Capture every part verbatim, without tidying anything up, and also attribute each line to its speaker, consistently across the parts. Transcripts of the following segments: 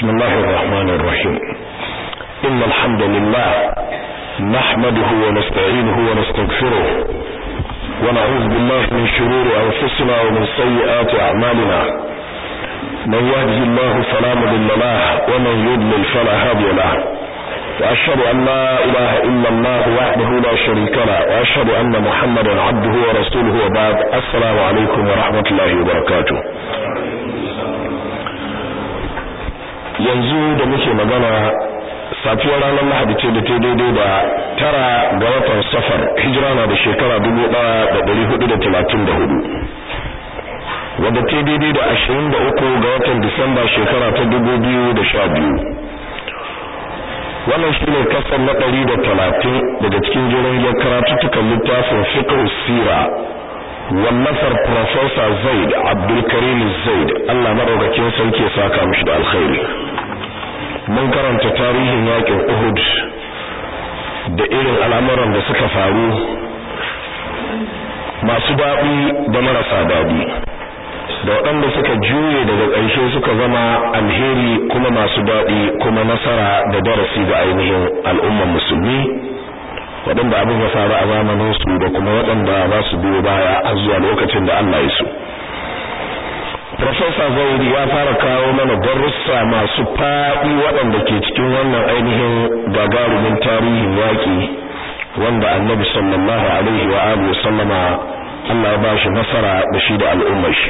Speaker 1: بسم الله الرحمن الرحيم إن الحمد لله نحمده ونستعينه ونستغفره ونعوذ بالله من شرور أنفسنا ومن سيئات أعمالنا من يهده الله فلا مضل له ومن يضلل فلا هادي له وأشهد أن لا إله إلا الله وحده لا شريك له وأشهد أن محمدا عبده ورسوله وبعد السلام عليكم ورحمة الله وبركاته. yanzu da muke magana safiyar ranar Lahadi ce da ta daidai da tara ga watan Safar hijira na da shekara dubu ɗaya da ɗari hudu da talatin da hudu wadda ta daidai da ashirin da uku ga watan Disamba shekara ta dubu biyu da sha biyu. Wannan shine kasar na ɗari da talatin daga cikin jerin karatuttukan littafin fiqh sira wallafar Professor Zaid Abdul Karim Zaid Allah madaukakin sarki ya saka mishi da alkhairi. Mun karanta tarihin yakin Uhud da irin al'amuran da suka faru masu daɗi da marasa daɗi da waɗanda suka juye daga ƙarshe suka zama alheri kuma masu daɗi kuma nasara da darasi ga ainihin al'ummar musulmi waɗanda abin ya faru a zamanin su da kuma waɗanda za su biyo baya a zuwa lokacin da Allah ya so. Professor Zaid ya fara kawo mana darussa masu faɗi waɗanda ke cikin wannan ainihin gagarumin tarihin yaƙi wanda Annabi sallallahu alaihi wa alihi wasallama Allah ya bashi nasara da shi da al'ummar shi.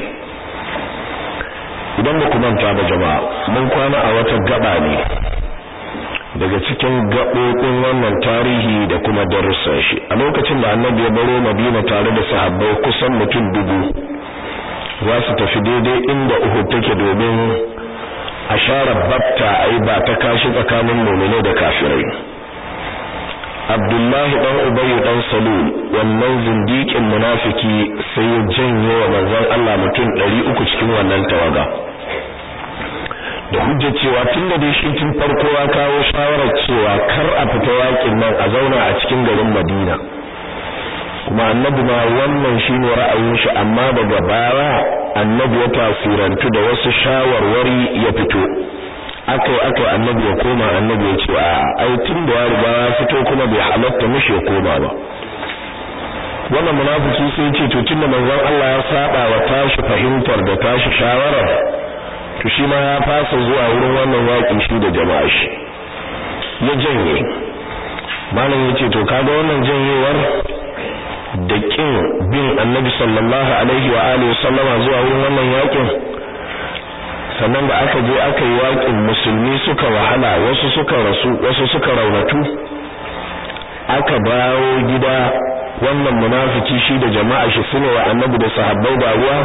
Speaker 1: Idan ba ku manta ba jama'a mun kwana a wata gaba ne daga cikin gaɓoɓin wannan tarihi da kuma darussan shi. A lokacin da Annabi ya baro Madina tare da sahabbai kusan mutum dubu za su tafi daidai inda Uhud take domin a share batta ai ba ta kashi tsakanin mu'mini da kafirai. Abdullahi dan Ubay dan Salul wannan zindiƙin munafiki sai ya janye wa manzon Allah mutum ɗari uku cikin wannan tawaga da hujja cewa tunda dai shi tun farko ya kawo shawarar cewa kar a fita yakin nan a zauna a cikin garin Madina kuma annabi ma wannan shine ra'ayin shi amma daga baya annabi ya tasirantu da wasu shawarwari ya fito akai akai annabi ya koma annabi ya ce a ai tun da ya riga ya fito kuma bai halatta mishi ya koma ba. Wannan munafiki sai ce to tunda manzon Allah ya saba wa tashi fahimtar da tashi shawara to shi ma ya fasa zuwa wurin wannan yaki shi da jama'a shi ya janye. Malam yace to kaga wannan janyewar da kin bin annabi sallallahu alaihi wa alihi wasallama zuwa wurin wannan yakin sannan da aka je aka yi yakin musulmi suka wahala wasu suka rasu wasu suka raunatu aka dawo gida wannan munafiki shi da jama'a shi sune wa annabi da sahabbai da ruwa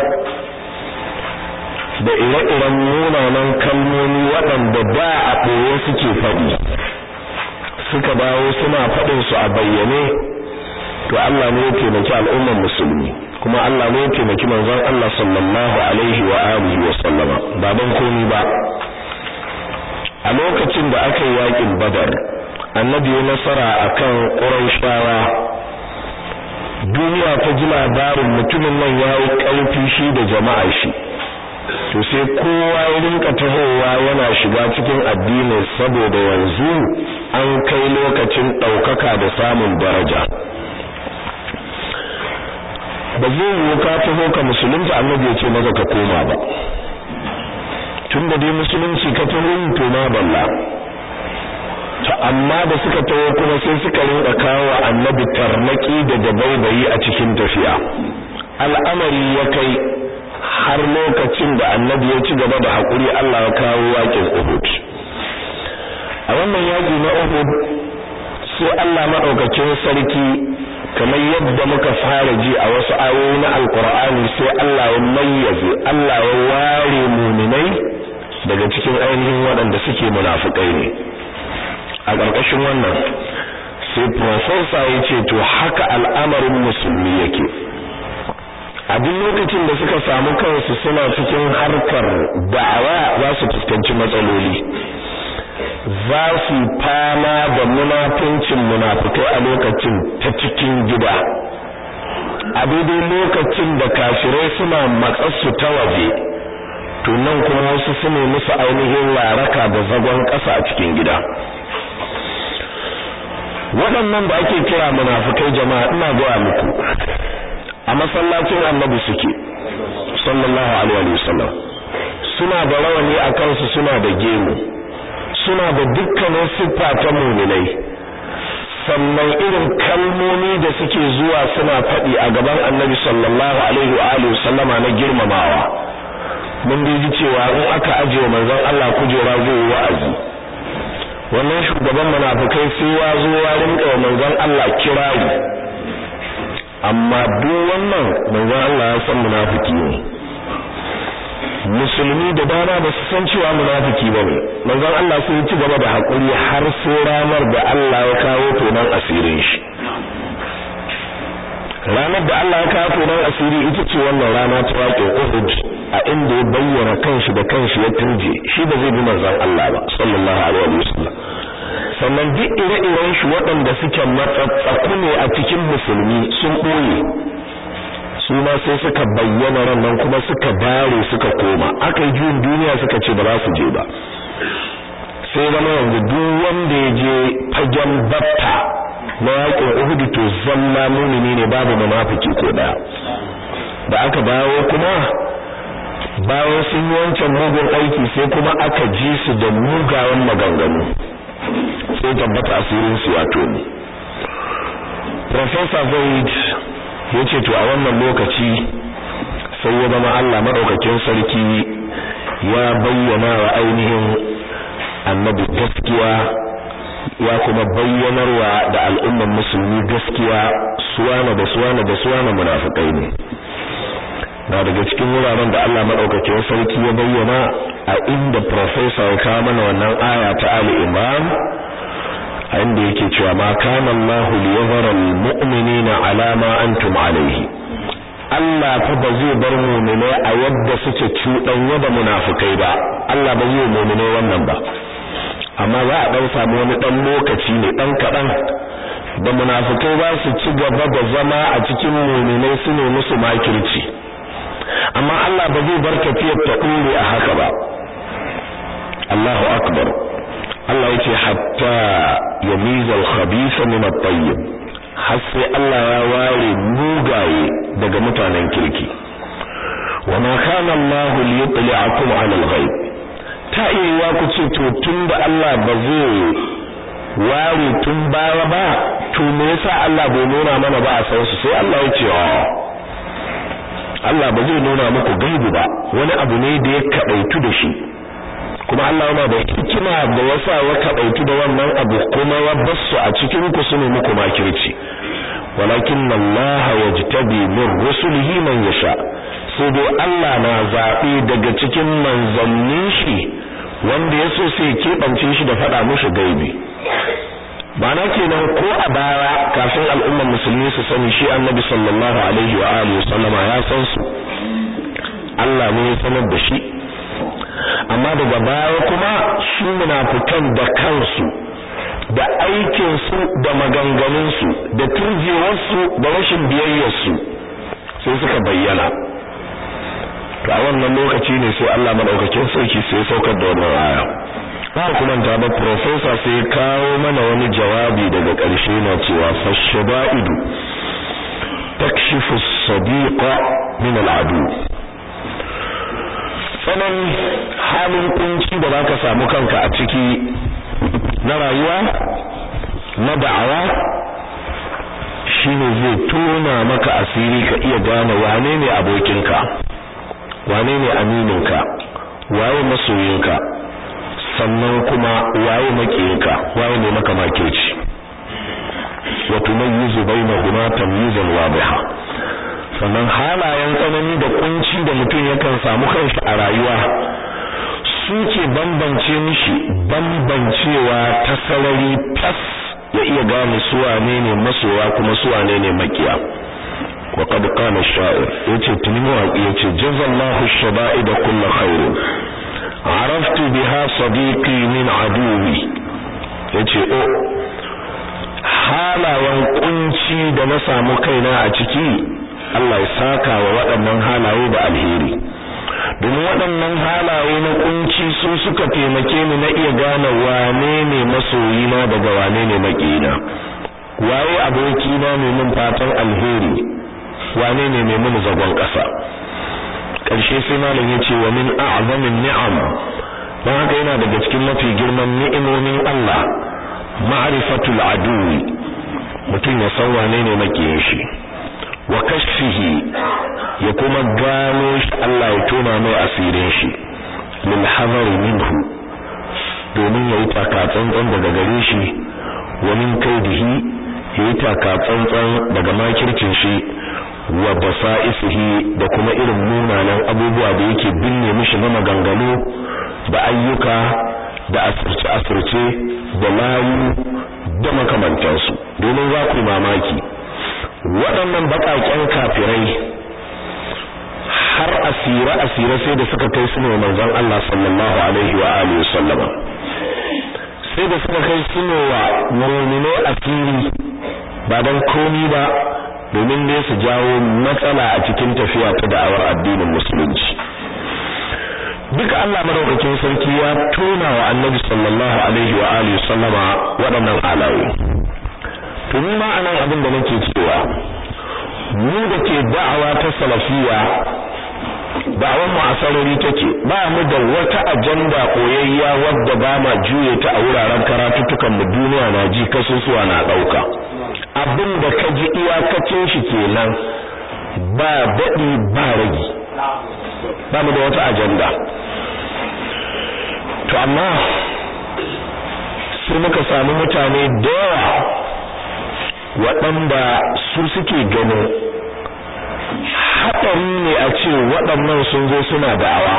Speaker 1: da ire-iren munanan kalmomi waɗanda ba a ɓoye suke faɗi suka dawo suna faɗin su a bayyane to Allah ne ya taimaki al'ummar musulmi kuma Allah ne ya taimaki manzon Allah sallallahu alaihi wa alihi wa sallama ba ban komai ba. A lokacin da aka yi yakin Badar annabi ya nasara akan Qurayshawa duniya ta ji labarin mutumin nan yayi ƙarfi shi da jama'a shi to sai kowa ya rinka tahowa yana shiga cikin addini saboda yanzu an kai lokacin ɗaukaka da samun daraja. Ba zai yi ka taho ka musulunci annabi ya ce maza ka koma ba tunda dai musulunci ka taho to ma balla to amma da suka taho kuma sai suka rinka kawo annabi tarnaki da dabaibayi a cikin tafiya. Al'amari ya kai har lokacin da annabi ya ci gaba da hakuri Allah ya kawo yakin Uhud. A wannan yaki na Uhud sai Allah madaukakin sarki kamar yadda muka fara ji a wasu ayoyi na Alƙur'ani sai Allah ya mayyaze Allah ya ware mu'minai daga cikin ainihin waɗanda suke munafikai ne. A ƙarƙashin wannan sai professor ya ce to haka al'amarin musulmi yake. A duk lokacin da suka samu kansu suna cikin harkar da'awa za su fuskanci matsaloli. Za su fama da munafincin munafikai a lokacin ta cikin gida a daidai lokacin da kafirai suna matsatsu ta waje to nan kuma wasu su ne musu ainihin laraka da zagon ƙasa a cikin gida. Waɗannan da ake kira munafikai jama'a ina gaya muku a masallacin Annabi suke sallallahu alaihi wasallam, suna da rawani a kansu, suna da gemu, suna da dukkanin siffa ta mu'minai, sannan irin kalmomi da suke zuwa suna faɗi a gaban Annabi sallallahu alaihi wa alihi wasallama na girmamawa. Mun ji cewa in aka ajiye manzon Allah kujera zai yi wa'azi, wannan shugaban munafikai sai ya zo ya rinka manzon Allah kirayi, amma duk wannan manzon Allah ya san munafiki ne. Musulmi da dama ba su san cewa munafiki bane. Manzon Allah sai ya ci gaba da hakuri har sai ranar da Allah ya kawo tonan asirin shi. Ranar da Allah ya kawo tonan asiri ita ce wannan rana ta waƙe Uhud, a inda ya bayyana kanshi da kanshi ya turje shi ba zai bi manzon Allah ba sallallahu alaihi wasallam. Sannan duk ire-iren shi waɗanda suke matsatsaku ne a cikin musulmi sun ɓoye, su ma sai suka bayyana ran kuma suka dare suka koma, aka yi juyin duniya suka ce ba za su je ba. Sai zama yanzu duk wanda ya je fagen batta na yaƙin Uhud to zalla mumini ne, babu munafiki ko daya. Da aka dawo kuma bayan sun yi wancan mugun aiki sai kuma aka ji su da mugayen maganganu, sai tabbata asirin su ya toni. Professor Zaid ya ce to a wannan lokaci sai ya zama Allah madaukakin sarki ya bayyana wa ainihin Annabi gaskiya, ya kuma bayyanarwa da al'umman musulmi gaskiya, suwana da suwana da suwana munafikai ne. Na daga cikin wuraren da Allah madaukakin sarki ya bayyana a inda professor ya kawo mana wannan aya ta Ali Imran, a inda yake cewa ma kana Allahu liyadhara almu'minina ala ma antum alayhi. Allah fa ba zai bar mu'mine a yadda suke cuɗanya da munafikai ba. Allah ba zai mu'mine wannan ba. Amma za a dan samu wani dan lokaci ne dan kadan da munafikai za su ci gaba da zama a cikin mu'minai su ne musu makirci. Amma Allah ba zai bar tafiyar ta dore a haka ba. Allahu akbar. Allah yace hatta yamiza al-khabitha min at-tayyib, har sai Allah ya ware mugaye daga mutanen kirki. Wa ma kana Allah liyutli'akum 'ala al-ghaib, ta iya ku ce to tunda Allah ba zai ware tun baya ba, to me yasa Allah bai nuna mana ba a san su? Sai Allah ya ce Allah ba zai nuna muku gaibu ba, wani abu ne da ya kadaitu da shi, kuma Allah yana da hikima da yasa ya kadaitu da wannan abu, kuma ya basu a cikin ku sune muku makirci. Walakin Allah yajtabi min rusulihi man yasha, sai dai Allah na zabi daga cikin manzannin shi wanda yaso sai kebance shi da fada mushi gaibi. Bana kenan ko a baya kafin al'ummar musulmi su sani shi Annabi sallallahu alaihi wa alihi wasallama ya san su, Allah ne ya sanar da shi. Amma daga baya kuma su munafikan da kansu da aikin su da maganganun su da turjewar su da rashin biyayyar su sai suka bayyana. To a wannan lokaci ne sai Allah madaukakin sarki sai saukar da wannan aya. Ba kuma ta ba professor sai kawo mana wani jawabi daga ƙarshe na cewa fashabaidu takshifu as-sadiqa min al-adu. Sanan halin kunci da zaka samu kanka a ciki na rayuwa na da'awa shine zai tona maka asiri ka iya gane wane ne abokinka, wane ne amininka, waye masoyinka, sannan kuma waye makiyinka, waye ne maka makirci. wa tumayyizu bainahuma tamyizan wadiha. sannan halayen tsanani da kunci da mutum yakan samu kanshi a rayuwa suke bambance mishi bambancewa ta sarari tas ya iya gane su wane ne masoya kuma su wane ne makiya. wa qad qala ash-sha'ir yace tuni mawaki yace jazallahu ash-shaba'id kull khair araftu biha sadiqi min aduwi. yace o halayen kunci da na samu kaina a ciki Allah ya saka wa waɗannan halaye da alheri, domin waɗannan halaye na kunci su suka taimake ni na iya gane wane ne masoyina daga wane ne makina, waye abokina mai mun fatan alheri, wane ne mai mun zagon ƙasa. Ƙarshe sai malam ya ce wa min a'zamin ni'am, don haka yana daga cikin mafi girman ni'imomin Allah ma'rifatul aduwi, mutum ya san wane ne makiyin shi, wa kashfihi, ya kuma gano shi Allah ya tona mai asirin shi, lil hazari minhu, domin yayi takatsantsan daga gare shi, wa min kaidihi, yayi takatsantsan daga makircin shi, wa basa'isihi, da kuma irin munanan abubuwa da yake binne mishi na maganganu da ayyuka da asirce-asirce da layu da makamantansu. Domin za ku mamaki waɗannan baƙaƙen kafirai har asira-asira sai da suka kai su ne manzon Allah sallallahu alaihi wa alihi wasallama, sai da suka kai su ne wa mu'minai asiri, ba dan komi ba domin ne su jawo matsala a cikin tafiya ta da'awar addinin musulunci. Duka Allah madaukakin sarki ya tona wa Annabi sallallahu alaihi wa alihi wasallama waɗannan alawi. To ni ma anan abin da nake cewa mu da ke da'awa ta salafiyya, da'awar mu a sarari take, ba mu da wata ajanda koyayya wadda ba ma juye ta a wuraren karatutukan mu, duniya na ji, kasusuwa na dauka. Abin da ka ji iyakacin shi kenan, ba dadi ba ragi, ba mu da wata ajanda. To amma sai muka samu mutane da yawa waɗanda su suke ganin haɗari ne a ce waɗannan sun zo suna da'awa,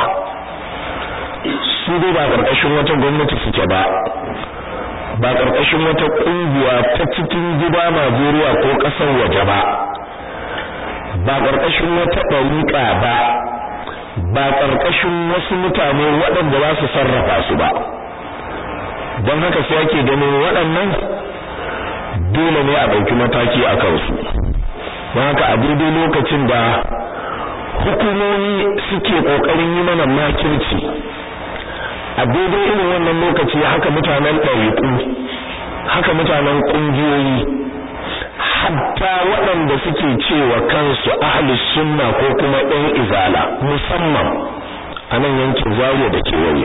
Speaker 1: su dai ba ƙarƙashin wata gwamnati suke ba, ba ƙarƙashin wata ƙungiya ta cikin gida Najeriya ko ƙasar waje ba, ba ƙarƙashin wata ɗariƙa ba, ba ƙarƙashin wasu mutane waɗanda za su sarrafa su ba. Don haka sai ake ganin waɗannan dole ne a ɗauki mataki a kansu. Don haka a daidai lokacin da hukumomi suke ƙoƙarin yi mana makirci, a daidai irin wannan lokaci haka mutanen ɗariƙu, haka mutanen ƙungiyoyi, hatta waɗanda suke cewa kansu ahlus sunna ko kuma ɗan izala, musamman a nan yankin Zaria da kewaye,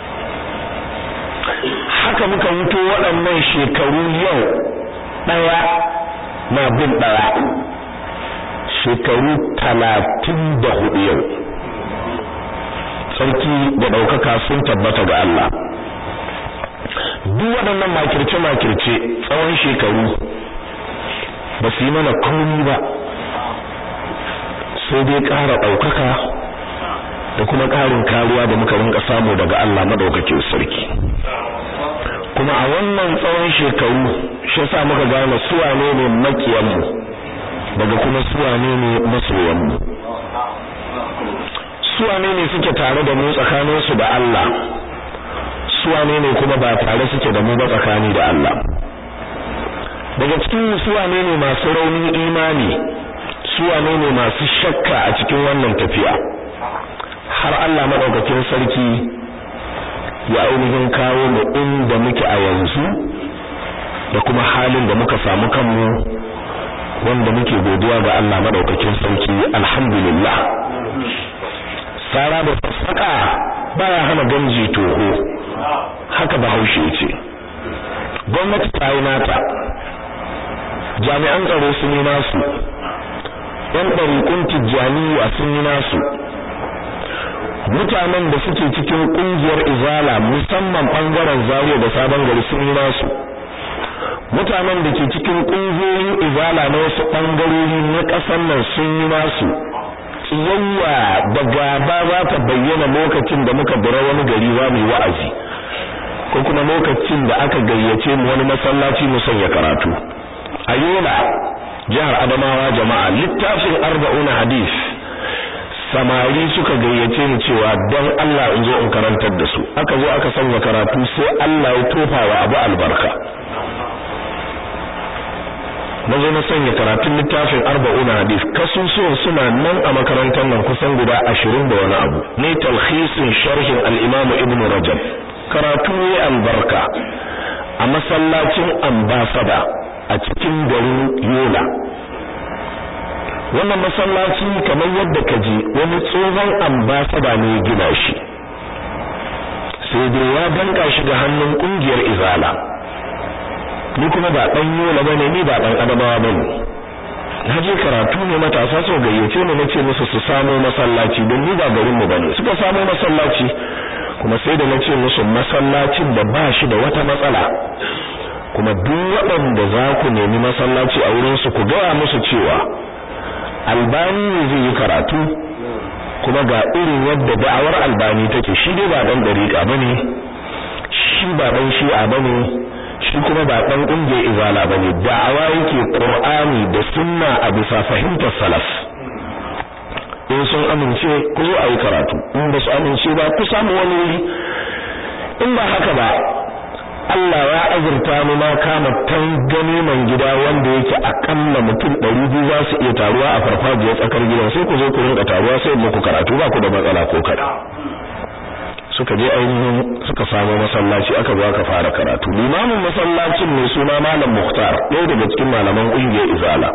Speaker 1: haka muka mutu waɗannan shekaru yau ɗaya na bin ɗaya, shekaru talatin da hudu yau. Sarki da ɗaukaka sun tabbata ga Allah. Duk waɗannan makirce-makirce tsawon shekaru ba su yi mana komi ba, sai dai ƙara ɗaukaka da kuma ƙarin kariya da muka rinka samu daga Allah madaukakin sarki. Kuma a wannan tsawon shekaru shi yasa muka gane su wane ne makiyanmu daga kuma su wane ne masoyanmu, su wane ne suke tare da mu tsakaninsu da Allah, su wane ne kuma ba tare suke da mu ba tsakani da Allah. Daga cikin su wane ne masu raunin imani, su wane ne masu shakka a cikin wannan tafiya, har Allah madaukakin sarki ya ainihin kawo mu inda muke a yanzu da kuma halin da muka samu kanmu, wanda muke godiya ga Allah madaukakin sarki, alhamdulillah. Sara da saka baya hana ganji toho, haka Bahaushe ce. Gwamnati ta yi nata, jami'an tsaro sun yi nasu, ɗan ɗariƙun tijjaniya sun yi nasu, mutanen da suke cikin ƙungiyar izala musamman ɓangaren Zaria da Sabon Gari sun yi nasu, mutanen da ke cikin ƙungiyoyin izala na wasu ɓangarori na ƙasar nan sun yi nasu. Tsiyayya da gaba za ta bayyana lokacin da muka bura wani gari za mu yi wa'azi, ko kuma lokacin da aka gayyace mu wani masallaci mu sanya karatu. A Yola, jihar Adamawa, jama'a, littafin arba'una hadith, samari suka gayyace ni cewa don Allah in zo in karantar da su. Aka zo aka sanya karatu sai Allah ya tofa wa abu albarka. nazo na sanya karatun littafin arba'una hadith kasusuwan suna nan a makarantar nan kusan guda ashirin da wani abu ne talkhisin sharhin al-Imam Ibn Rajab karatu ne albarka a masallacin Ambassador a cikin garin Yola. Wannan masallaci kamar yadda kaji wani tsohon ambassador ne gina shi, sai dai ya danka shi ga hannun kungiyar Izala. Ni kuma ba dan Yola bane, ni ba dan Adamawa bane. Naje karatu ne matasa so gayyace ni nace musu su samu masallaci don ni ba garin mu bane. Suka samu masallaci kuma sai da nace musu masallacin da ba shi da wata matsala. Kuma duk waɗanda za ku nemi masallaci a wurin su ku gaya musu cewa Albani ne zai yi karatu, kuma ga irin yadda da'awar Albani take. Shi dai ba dan dariƙa bane, shi ba dan shi'a bane, shi kuma ba dan kungiyar Izala bane. Da'awa yake Qur'ani da sunna a bisa fahimtar salaf. In sun amince ku zo ayi karatu, in ba su amince ba ku samu wani wuri. In ba haka ba Allah ya azurta mu ma kama tangane man gida wanda yake akalla mutum ɗari biyu za su iya taruwa a farfajiyar tsakar gidan, sai ku zo ku rinka taruwa sai muku karatu ba ku da matsala ko kada. Suka je ainihin suka samu masallaci aka zo aka fara karatu. Limamin masallacin mai suna Malam Mukhtar, ɗaya daga cikin malaman ƙungiyar Izala.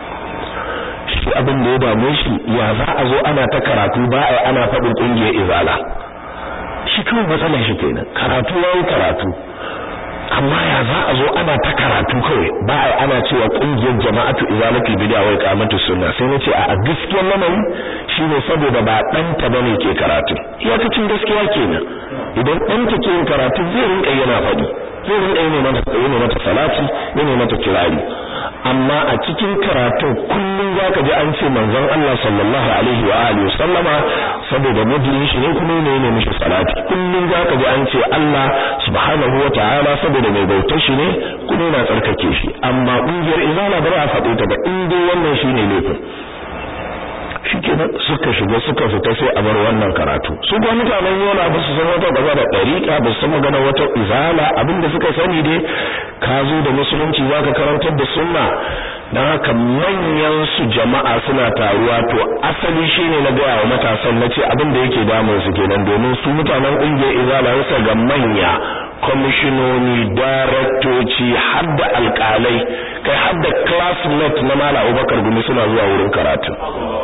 Speaker 1: Shi abin da ya dame shi ya za a zo ana ta karatu ba ai ana faɗin ƙungiyar Izala. Shi kawai matsalar shi kenan, karatu yayi karatu. Amma ya za a zo ana ta karatu kawai ba ai ana cewa kungiyar jama'atu izalatul bid'a wa iqamatus sunna. Sai nace a gaskiyar lamari shine saboda ba dan ta bane ke karatu. Ya ta cin gaskiya kenan. Idan dan ta ke karatu zai rinka yana fadi, zai rinka yana mata yana mata salati, yana mata kirari. Amma a cikin karatu kullun zaka ji an ce manzon Allah sallallahu alaihi wa alihi sallama saboda mujin shi ne kuma ne ne mishi salati. Kullun zaka ji an ce Allah subhanahu wa ta'ala saboda mai bautar shi ne kuma yana tsarkake shi. Amma kungiyar izala ba za a faɗe ta ba in dai wannan shine laifin. Shikenan suka shiga suka fita sai a bar wannan karatu. Su ga mutanen Yola ba su san wata gaba da dariqa, ba su san magana wata izala, abinda suka sani dai ka zo da musulunci zaka karantar da sunna. Dan haka manyan su jama'a suna taruwa, to asali shine na ga wa matasan nace abinda yake damun su kenan, domin su mutanen kungiyar izala yasa ga manya komishinoni, daraktoci, hadda alƙalai, kai hadda classmate na Malam Abubakar Gumi suna zuwa wurin karatu.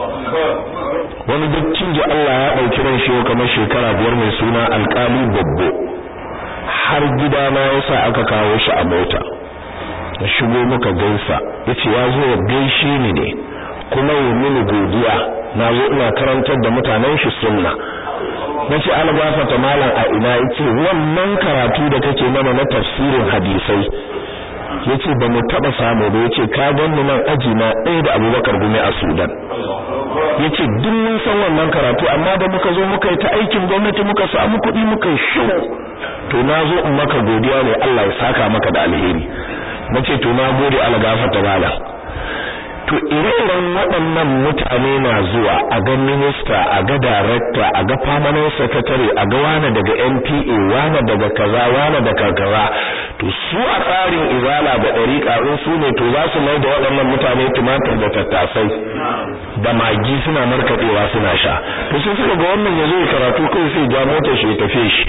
Speaker 1: Wani dukkin ji Allah ya dauki ran shi kamar shekara biyar mai suna alƙali babbo, har gida na yasa aka kawo shi a mota. Na shigo muka gaisa, yace ya zo ya gaishe ni ne kuma ya mini godiya, na zo ina karantar da mutanen shi sunna. Nace algafata malam a ina? Yace wannan karatu da kake mana na tafsirin hadisai, yace ba mu taba samu ba. Yace ka ganni nan aji na ɗaya da Abubakar Gumi a Sudan. Yace duk mun san wannan karatu, amma da muka zo muka yi ta aikin gwamnati muka samu kuɗi muka shiru. To nazo in maka godiya ne, Allah ya saka maka da alheri. Nace to na gode algafata malam. To ire-iren waɗannan mutane na zuwa a ga minista, a ga director, a ga permanent secretary, a ga wani daga N P A, wani daga kaza, wani daga kaza. To su a tsarin izala da ɗariƙa in su ne, to za su mai da waɗannan mutane tumatir da tattasai da magi suna markaɗewa suna sha. To sai suka ga wannan ya zo ya karatu kai sai ja motar shi ya tafe shi.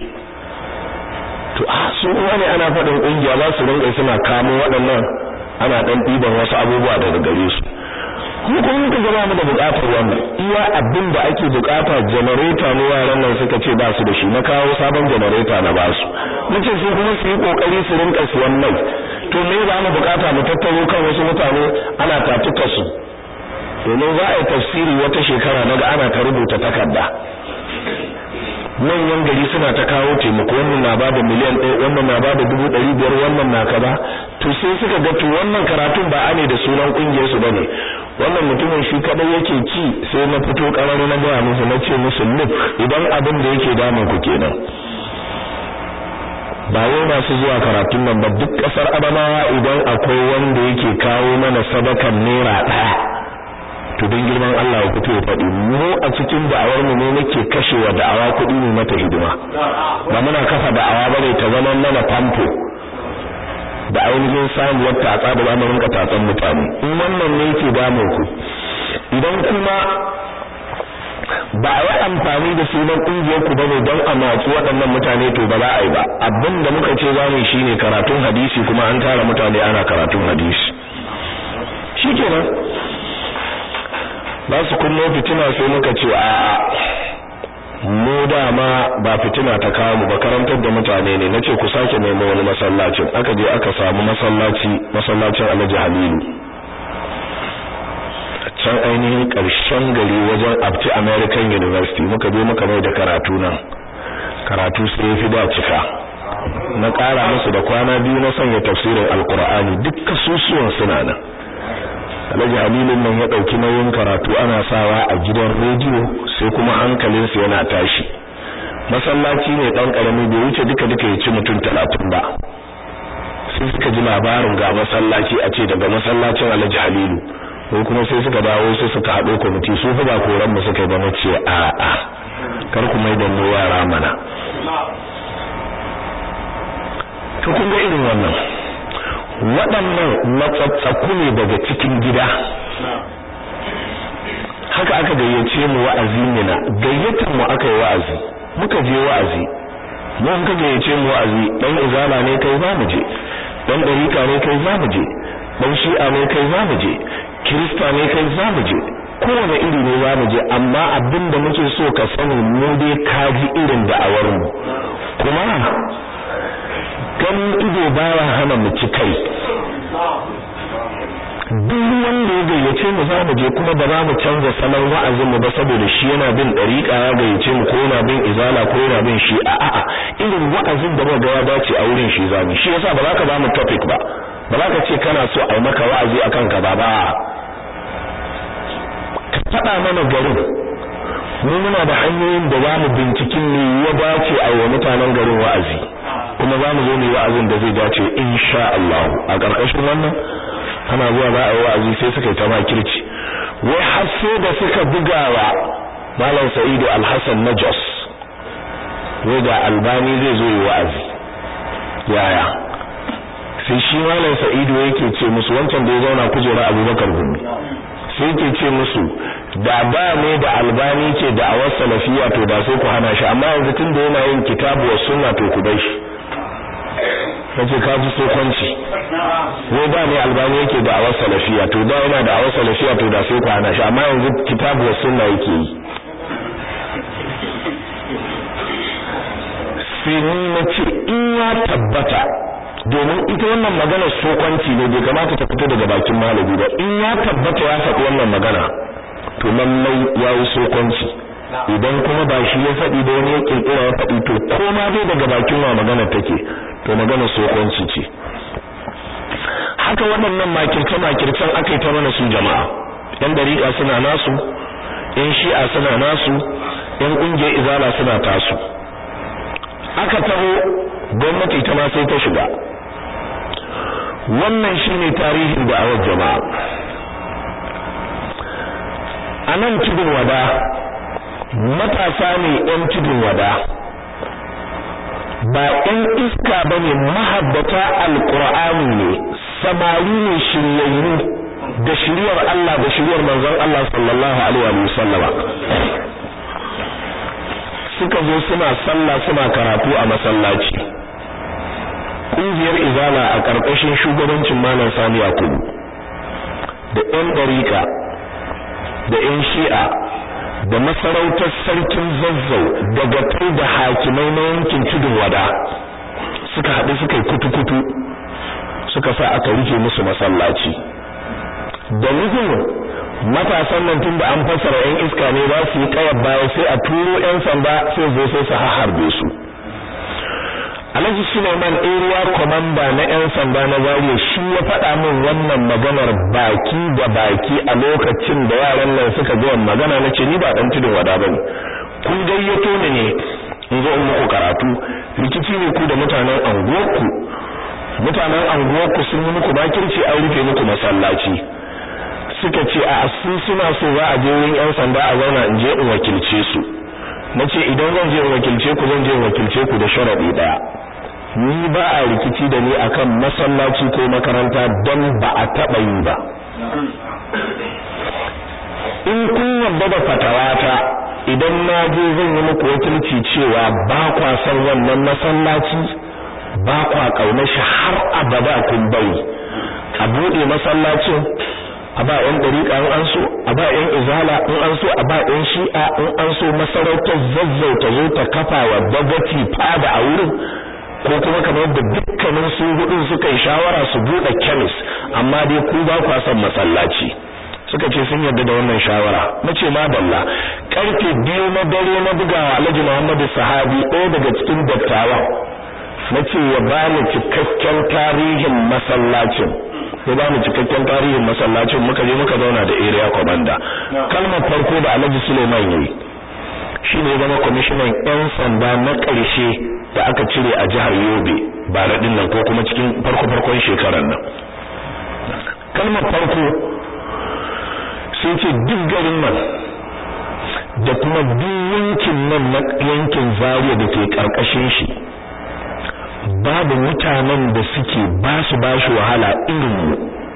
Speaker 1: To a su wani ana faɗin ƙungiya za su rinƙa suna kamo waɗannan, ana dan diban wasu abubuwa daga gare su. Kuma kuma muka zama mu da bukatar wannan. Iya abin da ake bukata generator ne yaran nan suka ce ba su da shi, na kawo sabon generator na ba su. Nace sai kuma su yi kokari su rinka siyan mai. To me za mu bukata mu tattaro kan wasu mutane ana tatuka su. Domin za a yi tafsiri wata shekara naga ana ta rubuta takarda. Manyan gari suna ta kawo taimako, wannan na bada miliyan ɗaya, wannan na bada dubu ɗari biyar, wannan na kaza. To sai suka ga to wannan karatun ba ane da sunan kungiyar su bane, wannan mutumin shi kadai yake ci. Sai na fito kararo na ga musu na ce musu look, idan abin da yake damun ku kenan ba wai masu zuwa karatun nan ba, duk kasar Adamawa idan akwai wanda yake kawo mana sadakan naira ɗaya, to don girman Allah ya fito ya faɗi. Mu a cikin da'awar mu ne nake kashewa da'awa kuɗi ne mata hidima, ba muna kafa da'awa bane ta zama mana famfo. da ainihin samuwar tatsa da zamu rinka tatsan mutane in wannan ne yake damu ku idan kuma ba a yi amfani da sunan kungiyar ku bane don a matsu waɗannan mutane to ba za a yi ba abin da muka ce za mu shine karatun hadisi kuma an tara mutane ana karatun hadisi shikenan ba su kunno fitina sai muka ce a'a mu dama ba fitina ta kawo mu ba karantar da mutane ne nace ku sake nemo wani masallacin aka je aka samu masallaci masallacin Alhaji Halilu can ainihin karshen gari wajen Abti American University muka je muka mai da karatu nan karatu sai fi da cika na ƙara musu da kwana biyu na sanya tafsirin Alqur'ani duk kasusuwan suna nan Alhaji Halilun nan ya dauki nauyin karatu ana sawa a gidan rediyo sai kuma hankalin sa yana tashi masallaci ne dan karami bai wuce duka duka ya ci mutum talatin ba sai suka ji labarin ga masallaci a ce daga masallacin Alhaji Halilu ko kuma sai suka dawo sai suka hado komiti su fa ba koran mu suka yi ba nace a a kar ku mai da mu yara mana to kun ga irin wannan waɗannan matsatsaku ne daga cikin gida haka aka gayyace mu wa'azi ne na gayyatar mu aka yi wa'azi muka je wa'azi mun ka gayyace mu wa'azi dan izala ne kai za mu je dan dariƙa ne kai za mu je dan shi'a ne kai za mu je kirista ne kai za mu je kowane iri ne za mu je amma abinda muke so ka sani mu dai kaji irin da'awar mu kuma ganin ido baya hana mu ci kai duk wanda ya gayyace mu za mu je kuma ba za mu canza salon wa'azin mu ba saboda shi yana bin dariƙa ya gayyace mu ko yana bin izala ko yana bin shi a a'a irin wa'azin da muka ga ya dace a wurin shi zamu shi yasa ba za ka ba mu topic ba ba za ka ce kana so a maka wa'azi akan ka ba ba ka faɗa mana garin mu muna da hanyoyin da za mu binciken ne ya dace a wa mutanen garin wa'azi kuma za mu zo ne wa'azin da zai dace insha Allah a ƙarƙashin wannan ana zuwa za a yi wa'azi sai suka yi ta makirci wai har sai da suka bugawa Malam Sa'idu Al-Hassan na Jos wai ga Albani zai zo yi wa'azi yaya sai shi Malam Sa'idu yake ce musu wancan da ya zauna kujera Abubakar Gumi sai yake ce musu da ba ne da Albani ke da awar salafiya to da sai ku hana shi amma yanzu tun da yana yin kitabu wa sunna to ku bai shi kace ka ji sokanci wai ba ne Albani yake da awar salafiya to da yana da awar salafiya to da sai ku hana shi amma yanzu kitabu wa sunna yake yi sai ni nace in ya tabbata domin ita wannan magana sokanci ne bai kamata ta fito daga bakin malami ba in ya tabbata ya faɗi wannan magana to lallai yayi sokanci idan kuma ba shi ya faɗi da wani ya kirkira ya faɗi to koma dai daga bakin wa magana take to magana sokanci ce haka waɗannan makirce makircen akai ta mana su jama'a yan dariƙa suna nasu yan shi'a suna nasu yan ƙungiyar izala suna tasu aka taho gwamnati ta ma sai ta shiga wannan shine tarihin da'awar jama'a anan tudun wada matasa ne yan tudun wada ba yan iska bane mahabbata alqur'ani ne samari ne shiryayyu da shiryar Allah da shiryar manzon Allah sallallahu alaihi wa sallama suka zo suna sallah suna karatu a masallaci kungiyar izala a karkashin shugabancin malam Sani Yakubu da ɗan dariƙa da ɗan shi'a da masarautar sarkin Zazzau daga tai da hakimai na yankin tudun wada suka haɗu suka yi kutu-kutu suka sa aka rufe musu masallaci da nufin matasan nan tun da an fassara ƴan iska ne za su yi kayar baya sai a turo ƴan sanda sai zo sai su harbe su Alhaji Suleiman area commander na ƴan sanda na Zaria shi ya faɗa min wannan maganar baki da baki a lokacin da yaran nan suka ga wannan magana nace ni ba dan tudun wada bane kun gayyato ni ne in zo in muku karatu rikici ne ku da mutanen anguwarku mutanen anguwarku sun yi muku bakirci an rufe muku masallaci suka ce a su suna so za a je wurin ƴan sanda a zauna in je in wakilce su nace idan zan je in wakilce ku zan je in wakilce ku da sharadi daya ni ba a rikici da ni akan masallaci ko makaranta don ba a taɓa yi ba. In kun yarda da fatawata idan na je zan yi muku wakilci cewa ba kwa san wannan masallaci ba kwa kauna shi har abada kun bari a bude masallacin a ba yan dariƙa in an so a ba yan izala in an so a ba yan shi'a in an so masarautar zazzau ta zo ta kafa wa dagaci fada a wurin ko kuma kamar da dukkanin su hudun suka yi shawara su bude kemis amma dai ku ba kwa san masallaci suka ce sun yarda da wannan shawara nace madalla karfe biyu na dare na bugawa Alhaji Muhammad Sahabi ɗaya daga cikin dattawa nace ya bani cikakken tarihin masallacin ya bani cikakken tarihin masallacin muka je muka zauna da area commander kalmar farko da Alhaji Suleiman yayi shine zama commissioner ɗan sanda na ƙarshe da aka cire a jihar Yobe bara din nan ko kuma cikin farko farkon shekarar nan kalmar farko sun ce duk garin nan da kuma duk yankin nan na yankin Zaria da ke karkashin shi babu mutanen da suke ba su ba shi wahala irin mu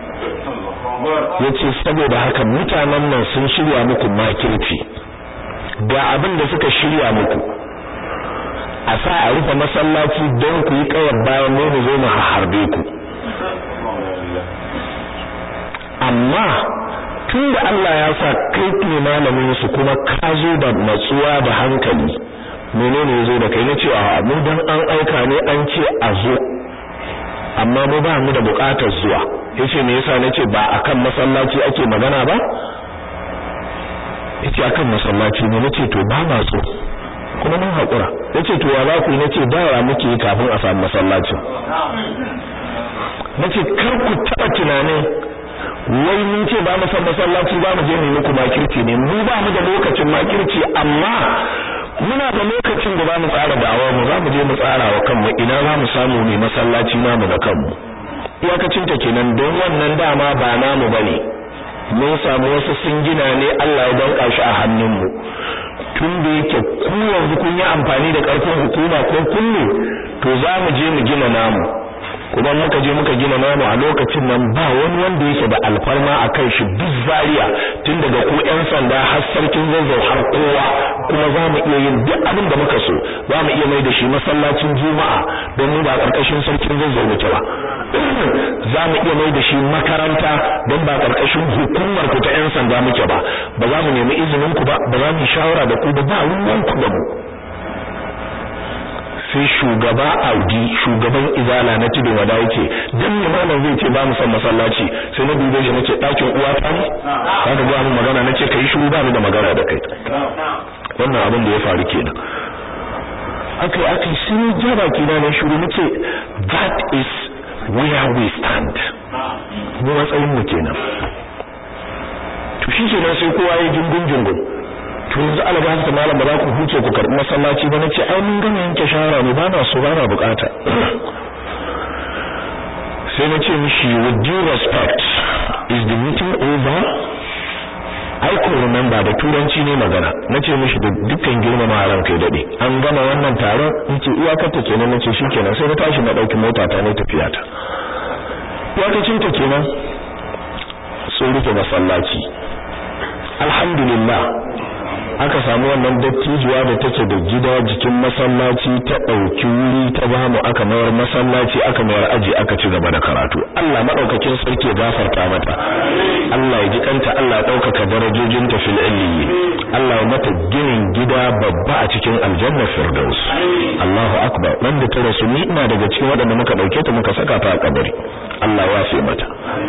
Speaker 1: yace saboda haka mutanen nan sun shirya muku makirci ga abin da suka shirya muku a sa a rufe masallaci don ku yi kawar bayan mu zo mu harbe ku amma tunda Allah ya sa kai ne malamin su kuma ka zo da matsuwa da hankali menene yazo da kai nace a mu dan an aika ne an ce a zo amma mu ba mu da bukatar zuwa yace me yasa nace ba akan masallaci ake magana ba yace akan masallaci ne nace to ba ma so kuma mun hakura yace to wala ku nace dawa muke kafin a samu masallacin nace kar ku taba tunanin wai mun ce ba mu san masallaci ba mu je mu muku makirci ne mu ba mu da lokacin makirci amma muna da lokacin da ba mu tsara da'awa mu za mu je mu tsara wa kanmu ina za mu samu ne masallaci namu da kanmu iyakacin ta kenan don wannan dama ba namu bane mun samu wasu sun gina ne Allah ya danka shi a hannunmu tun da yake ku yanzu kun yi amfani da karfin hukuma ko kullu to za mu je mu gina namu kuma muka je muka gina namu a lokacin nan ba wani wanda yake da alfarma akan shi duk Zaria tun daga ku ƴan sanda har sarkin Zazzau har kowa kuma za mu iya yin duk abin da muka so za mu iya mai da shi masallacin Juma'a don mu ba karkashin sarkin Zazzau muke ba za mu iya mai da shi makaranta don ba karkashin hukumar ku ta ƴan sanda muke ba ba za mu nemi izinin ku ba ba za mu shawara da ku ba ba ruwan ku da mu sai shugaba Audi shugaban izala na Tudun Wada yake dan ne malam zai ce ba mu san masallaci sai na dube shi nace dakin uwa ta ne kaga ga mu magana nace kai shiru ba ni da magana da kai wannan abin da ya faru kenan akai akai sai jaba kina na shiru nace that is where we stand mu matsayin mu kenan to shi kenan sai kowa ya jingun jingun to yanzu Allah ta malam ba za ku huce ku karbi masallaci ba nace ai mun gane yanke shawara ne ba na so ba na bukata sai nace mishi with due respect is the meeting over I can remember da turanci ne magana nace mishi da dukkan girmama ran kai dade an gama wannan taron nace iyakar ta kenan nace shikenan sai na tashi na dauki mota ta ne tafiya ta iyakacin ta kenan sun rufe masallaci alhamdulillah aka samu wannan dattijuwa da take da gida jikin masallaci ta dauki wuri ta bamu aka mayar masallaci aka mayar aji aka ci gaba da karatu Allah madaukakin sarki ya gafarta mata Allah ya jikanta Allah ya daukaka darajojin ta fil ilmi Allah ya mata ginin gida babba a cikin aljanna firdaus Allahu akbar wanda ta rasu ni ina daga cikin wadanda muka dauke ta muka saka ta a kabari Allah ya yafe mata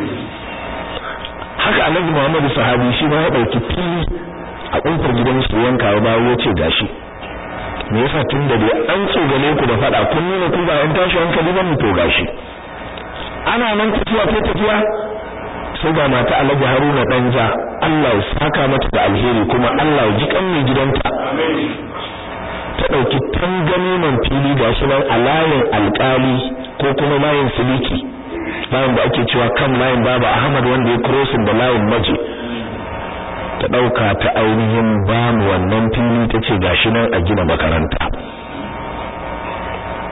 Speaker 1: haka Annabi Muhammad sahabi shi ma ya dauki fili a kofar gidan su yanka ba yace gashi me yasa tunda dai an tsogale ku da fada kun nuna ku ba an tashi hankali ba mu to gashi ana nan tafiya ko tafiya sai ga mata Alhaji Haruna danja Allah ya saka mata da alheri kuma Allah ya ji kan mai gidanta ta dauki tangane nan fili gashi nan a layin alkali ko kuma layin siliki layin da ake cewa kan layin Baba Ahmad wanda ya crossing da layin Maje ta dauka ta ainihin bamu wannan fili tace gashi nan a gina makaranta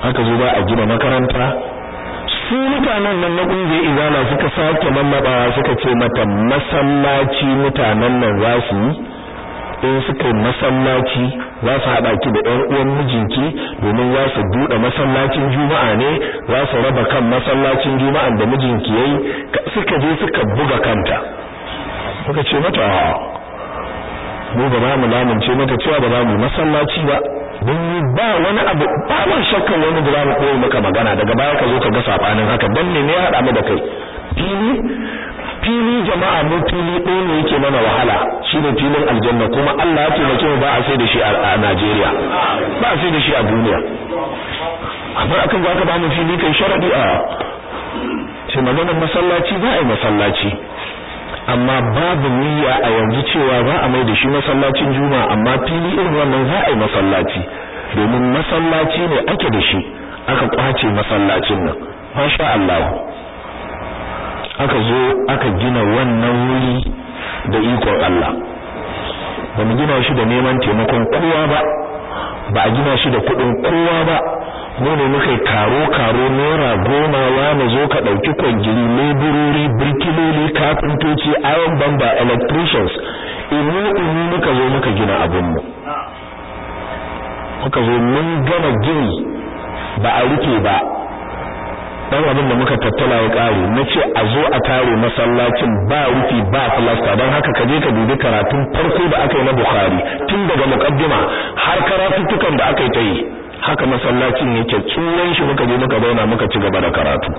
Speaker 1: aka zo ba a gina makaranta. Su mutanen nan na kungiyar izala suka sake mallabawa suka ce mata masallaci mutanen nan za su yi, in suka yi masallaci za su haɗa ki da ɗan uwan mijinki domin za su buɗe masallacin juma'a ne, za su raba kan masallacin juma'an da mijinki yayi. Suka je suka buga kanta, suka ce mata mu ba za mu lamunce mata cewa ba za mu masallaci ba, don ba wani abu ba wani shakkan wani da za mu koyi maka magana daga baya ka zo ka ga sabanin haka. Dan ne ne ya haɗa mu da kai? Fili fili jama'a, mu fili ɗaya ne yake mana wahala, shine filin aljanna, kuma Allah ya taimake mu ba a sai da shi a Najeriya, ba a sai da shi a duniya. Amma akan za ka ba mu fili kai sharadi a ce maganar masallaci, za a yi masallaci, amma babu niyya a yanzu cewa za a mai da shi masallacin juma'a, amma fili irin wannan za a yi masallaci, domin masallaci ne ake da shi aka kwace masallacin nan. Masha Allah, aka zo aka gina wannan wuri da ikon Allah. Ba mu gina shi da neman taimakon kowa ba, ba a gina shi da kuɗin kowa ba. mu ne muka karo karo naira goma ya mu zo ka dauki kwangiri laborori birkiloli kafintoci iron bamba electricians imu imu muka zo muka gina abun mu muka zo mun gama gini ba a rufe ba dan abin da muka tattala ya kare nace a zo a tare masallacin ba rufi ba plaster dan haka kaje ka dubi karatun farko da aka yi na Bukhari tun daga muqaddima har karatutukan da aka yi ta yi haka masallacin yake tsuran shi muka je muka zauna muka ci gaba da karatu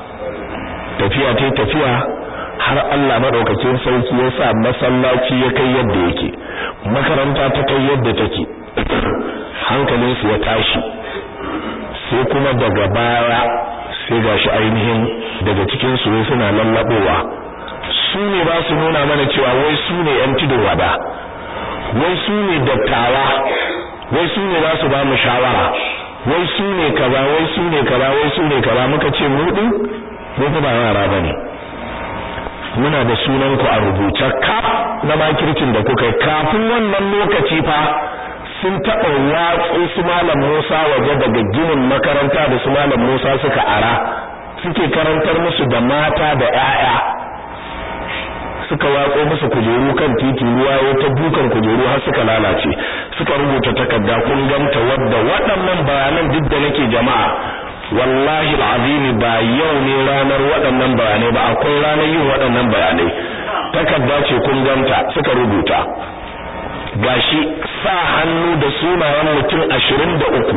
Speaker 1: tafiya tai tafiya har Allah madaukakin sarki ya sa masallaci ya kai yadda yake makaranta ta kai yadda take hankalin su ya tashi sai kuma daga baya sai gashi ainihin daga cikin su suna lallabowa su ne ba su nuna mana cewa wai su ne yan tudun wada wai su ne dattawa wai su ne za su ba mu shawara wai su ne kaza wai su ne kaza wai su ne kaza muka ce mu din mu ba yara bane muna da sunan ku a rubuce kaf na makircin da kuka kafin wannan lokaci fa sun taɓa watsu su malam Musa waje daga ginin makaranta da su malam Musa suka ara suke karantar musu da mata da ƴaƴa suka watso musu kujeru kan titi ruwa ya ta dukan kujeru har suka lalace suka rubuta takarda kun ganta wadda waɗannan bayanan duk da nake jama'a wallahi alazim ba yau ne ranar waɗannan bayanai ba akwai ranar yin waɗannan bayanai takarda ce kun ganta suka rubuta gashi sa hannu da sunayen mutum ashirin da uku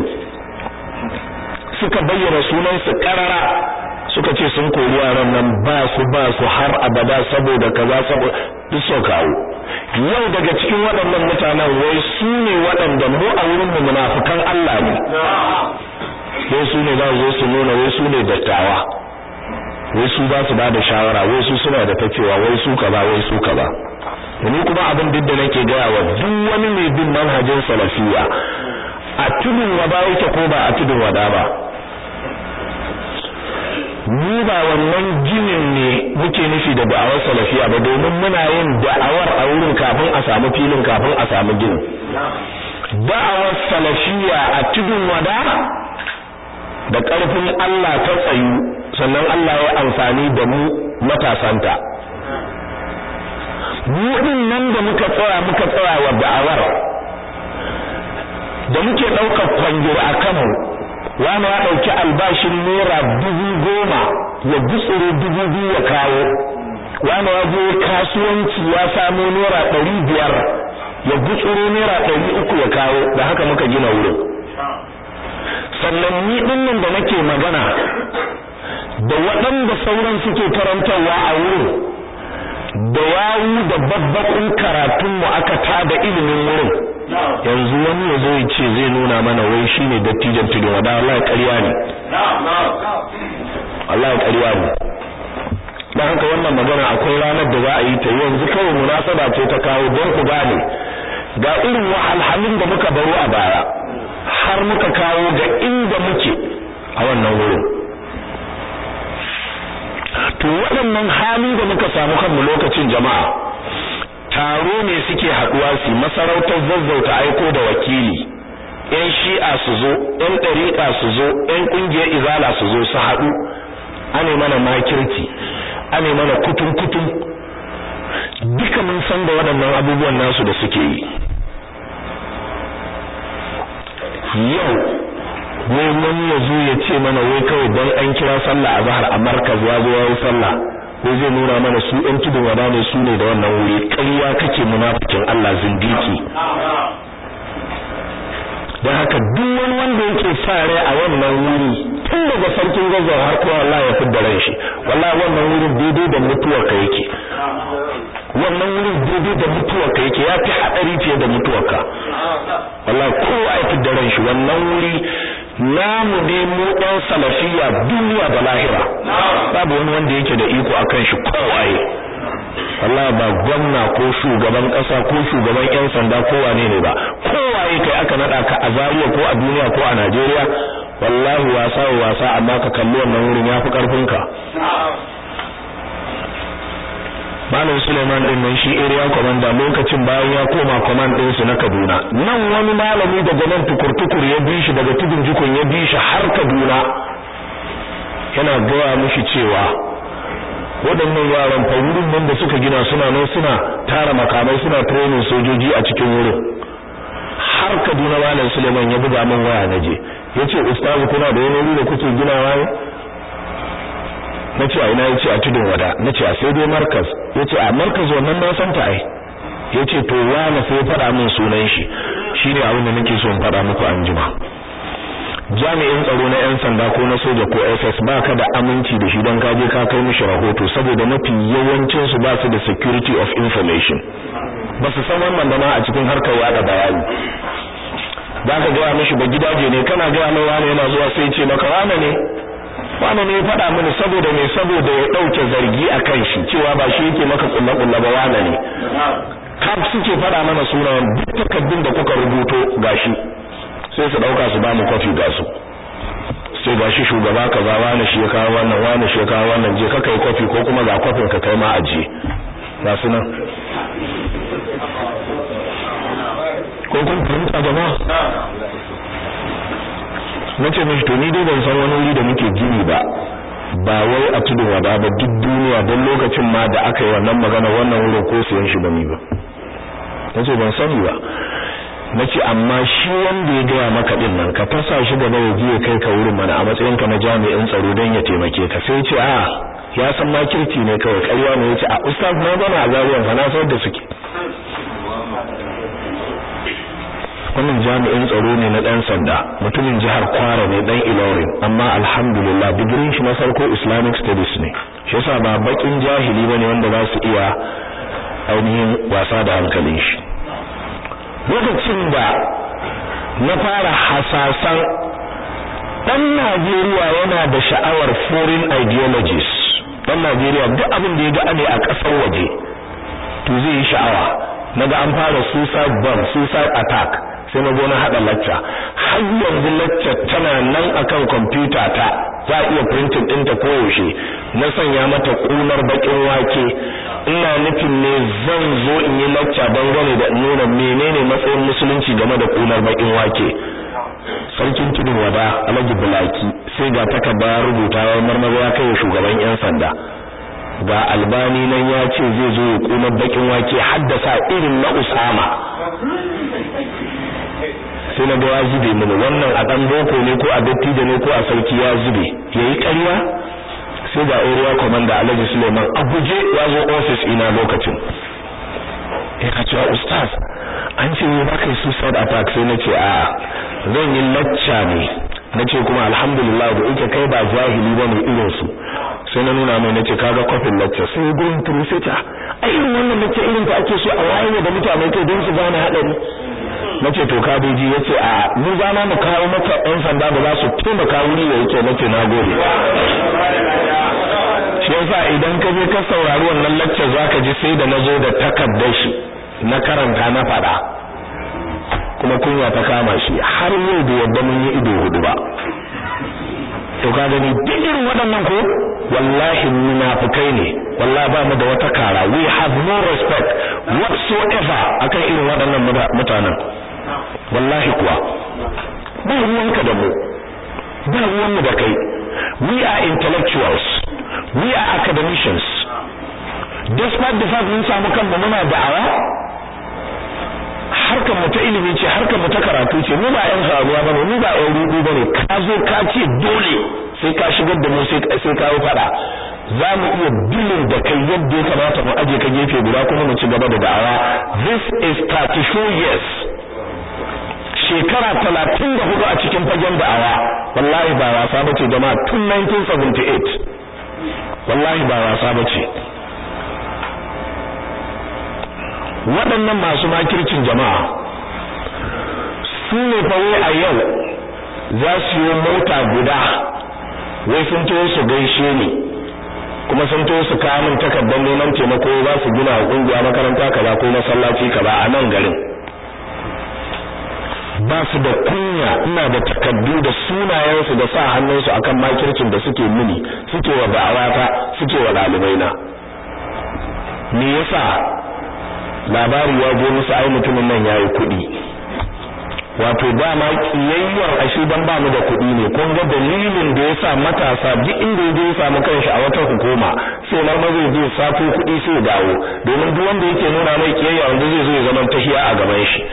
Speaker 1: suka bayyana sunan su karara suka ce sun kori yaran nan ba su ba su har abada saboda kaza saboda duk so kawo yau daga cikin waɗannan mutanen wai su ne waɗanda mu a wurin mu munafikan Allah ne wai su ne za su zo su nuna wai su ne dattawa wai su za su bada shawara wai su suna da tacewa wai su kaza wai su kaza ni kuma abin duk da nake gaya wa duk wani mai bin manhajin salafiya a tudun wada yake ko ba a tudun wada ba ni ba wannan ginin ne muke nufi da da'awar salafiya ba domin muna yin da'awar a wurin kafin a samu filin kafin a samu ginin da'awar salafiya a tudun wada da ƙarfin Allah ta tsayu sannan Allah ya amfani da mu matasanta mu din nan da muka tsaya muka tsaya wa da'awar da muke daukar kwangir akan mu wani ya dauki albashin naira dubu goma ya gutsure dubu biyu ya kawo wani ya je kasuwanci ya samu naira ɗari biyar ya gutsure naira ɗari uku ya kawo da haka muka gina wurin sannan ni din nan da nake magana da waɗanda sauran suke karantarwa a wurin da yawu da babbakin karatun mu aka tada ilimin wurin yanzu wani yazo ya ce zai nuna mana wai shine dattijan tudun wada wallahi ƙarya ne wallahi ƙarya ne dan haka wannan magana akwai ranar da za a yi ta yanzu kawai munasaba ce ta kawo don ku gane ga irin wahalhalun da muka baro a baya har muka kawo ga inda muke a wannan wurin to waɗannan hali da muka samu kanmu lokacin jama'a taro ne suke haduwa su masarautar zazzauta aiko da wakili yan shi'a su zo, yan dariqa su zo, yan kungiyar izala su zo su haɗu ane mana makirci ane mana kutun kutun duka mun san da waɗannan abubuwan nasu da suke yi. Yau wai wani ya zo ya ce mana wai kawai don an kira sallah a zahar a markaz ya zo ya yi sallah wai zai nuna mana su ɗan tudun wada ne su ne da wannan wuri. ƙarya kake munafikin Allah zindiki. don haka duk wani wanda yake sa rai a wannan wuri tun daga sarkin gazzar har kuma Allah ya fidda ran shi wallahi wannan wurin daidai da mutuwar ka yake wannan wurin daidai da mutuwar ka yake ya fi hadari fiye da mutuwar ka wallahi kowa ya fidda ran shi wannan wuri namu ne mu dan salafiya duniya da lahira babu wani wanda yake da iko akan shi kowaye wallahi ba gwamna ko shugaban kasa ko shugaban yan sanda ko wane ne ba kowaye kai aka nada ka a Zaria ko a duniya ko a Najeriya wallahi wasa wasa amma ka kalli wannan wurin yafi karfin ka. Malam Suleiman din nan shi area commander lokacin bayan ya koma command din su na Kaduna nan wani malami daga nan tukurtukur ya bi shi daga tudun jikon ya bi shi har Kaduna yana gaya mishi cewa waɗannan yaran fa wurin nan da suka gina suna nan suna tara makamai suna training sojoji a cikin wurin har Kaduna Malam Suleiman ya buga min waya naje yace ustazu kuna da wani wuri da kuke ginawa ne nace a ina yace a tudun wada nace a sai dai markaz yace a markaz wannan na san ta ai yace to wani sai ya fada min sunan shi shine abin da nake so in fada muku anjima. Jami'in tsaro na yan sanda ko na soja ko S S baka da aminci da shi don ka je ka kai mishi rahoto saboda mafi yawancin su ba su da security of information ba su san wannan da ma a cikin harkar yada bayani baka ga mishi ba gidaje ne kana ga mai wani yana zuwa sai ce maka wani ne wani ne ya faɗa mini saboda me saboda ya dauke zargi akan shi cewa ba shi yake maka kullu kullu ba wani ne kaf suke faɗa mana sunan duk takaddun da kuka rubuto gashi sai su dauka su ba mu kofi ga su sai gashi shugaba kaza wani shi ya kawo wannan wani shi ya kawo wannan je ka kai kofi ko kuma ga kofin ka kai ma aje ga su nan ko kun fahimta jama'a nace mishi to ni dai ban san wani wuri da muke gini ba ba wai a tudun wada ba duk duniya don lokacin ma da aka yi wannan magana wannan wurin ko siyan shi ba ni ba nace ban sani ba nace amma shi wanda ya gaya maka din nan ka fasa shi da nawa ya kai ka wurin mana a matsayin ka na jami'in tsaro dan ya taimake ka sai ce a ya san makirci ne kawai ƙarya ne yace a ustaz na bana a zariyan fa na san da suke wannan jami'in tsaro ne na dan sanda mutumin jihar Kwara ne dan Ilorin amma alhamdulillah digirin shi na farko Islamic studies ne shi yasa ba bakin jahili bane wanda za su iya ainihin wasa da hankalin shi. Lokacin da na fara hasasan dan Najeriya yana da sha'awar foreign ideologies dan Najeriya duk abin da ya ga ane a ƙasar waje to zai yi sha'awa naga an fara suicide bomb suicide attack sai na go na hada lecture har yanzu lecture tana nan akan computer ta za a iya printing ɗinta koyaushe na sanya mata kunar bakin wake ina nufin ne zan zo in yi lecture dangane da nuna menene matsayin musulunci game da kunar bakin wake. Sarkin tudun wada Alhaji Bulaki sai ga takarda rubuta ya marmaza ya kai shugaban yan sanda ga Albani nan ya ce zai zo ya kunar bakin wake haddasa irin na Usama sai na ga ya zube mini wannan a dan boko ne ko a dattijo ne ko a sarki ya zube yayi ƙarya sai ga area commander Alhaji Suleiman Abuje ya zo office ina lokacin ya ce ustaz an ce ne baka suicide attack sai nace a zan yi lecture ne nace kuma alhamdulillah da yake kai ba jahili bane irin su sai na nuna mai nace kaga kofin lecture sai gurin turusita ai irin wannan lecture irin ta ake so a waye da mutane kai don su gane hadari nace to ka doji yace a mu za mu kawo maka ɗan sanda da za su taimaka wuri da yake nace nagode shi yasa idan ka je ka saurari wannan lecture zaka ji sai da nazo da takaddar shi na karanta na fada kuma kunya ta kama shi har yau da yadda mun yi ido hudu ba to ka gani duk irin waɗannan ko wallahi munafikai ne wallahi ba mu da wata kara we have no respect whatsoever akan irin waɗannan mutanen wallahi kuwa ba ruwanka da mu ba ruwanmu da kai. We are intellectuals, we are academicians. Despite the fact mun samu kanmu muna da'awa, harkar mu ta ilimi ce, harkar mu ta karatu ce, mu ba ƴan haruwa bane, mu ba ƴan rudu bane. Ka zo ka ce dole sai ka shigar da mu sai sai ka yi fada. Za mu iya bilin da kai yadda ya kamata mu aje ka gefe guda kuma mu ci gaba da da'awa. This is thirty-four years. Shekara talatin da hudu a cikin fagen da'awa. Wallahi ba wasa bace jama'a, tun nineteen seventy-eight. Wallahi ba wasa bace. Waɗannan masu makircin jama'a su ne fa wai a yau za su yi mota guda wai sun to su gaishe ni kuma sun to su kawo min takardar neman taimako za su gina kungiya makaranta kaza ko masallaci kaza a nan garin. Ba su da kunya, ina da takardu da sunayensu da sa hannunsu akan makircin da suke mini, suke wa da'awata, suke wa ɗalibaina. Me yasa? Labari ya je musu ai mutumin nan yayi kuɗi. Wato dama kiyayyar ashe dan ba mu da kuɗi ne. Kun ga dalilin da yasa matasa duk inda yaje ya samu kanshi a wata hukuma sai nan ma zai je sato kuɗi sai dawo, domin duk wanda yake nuna mai kiyayya wanda zai zo ya zama tahiya a gaban shi.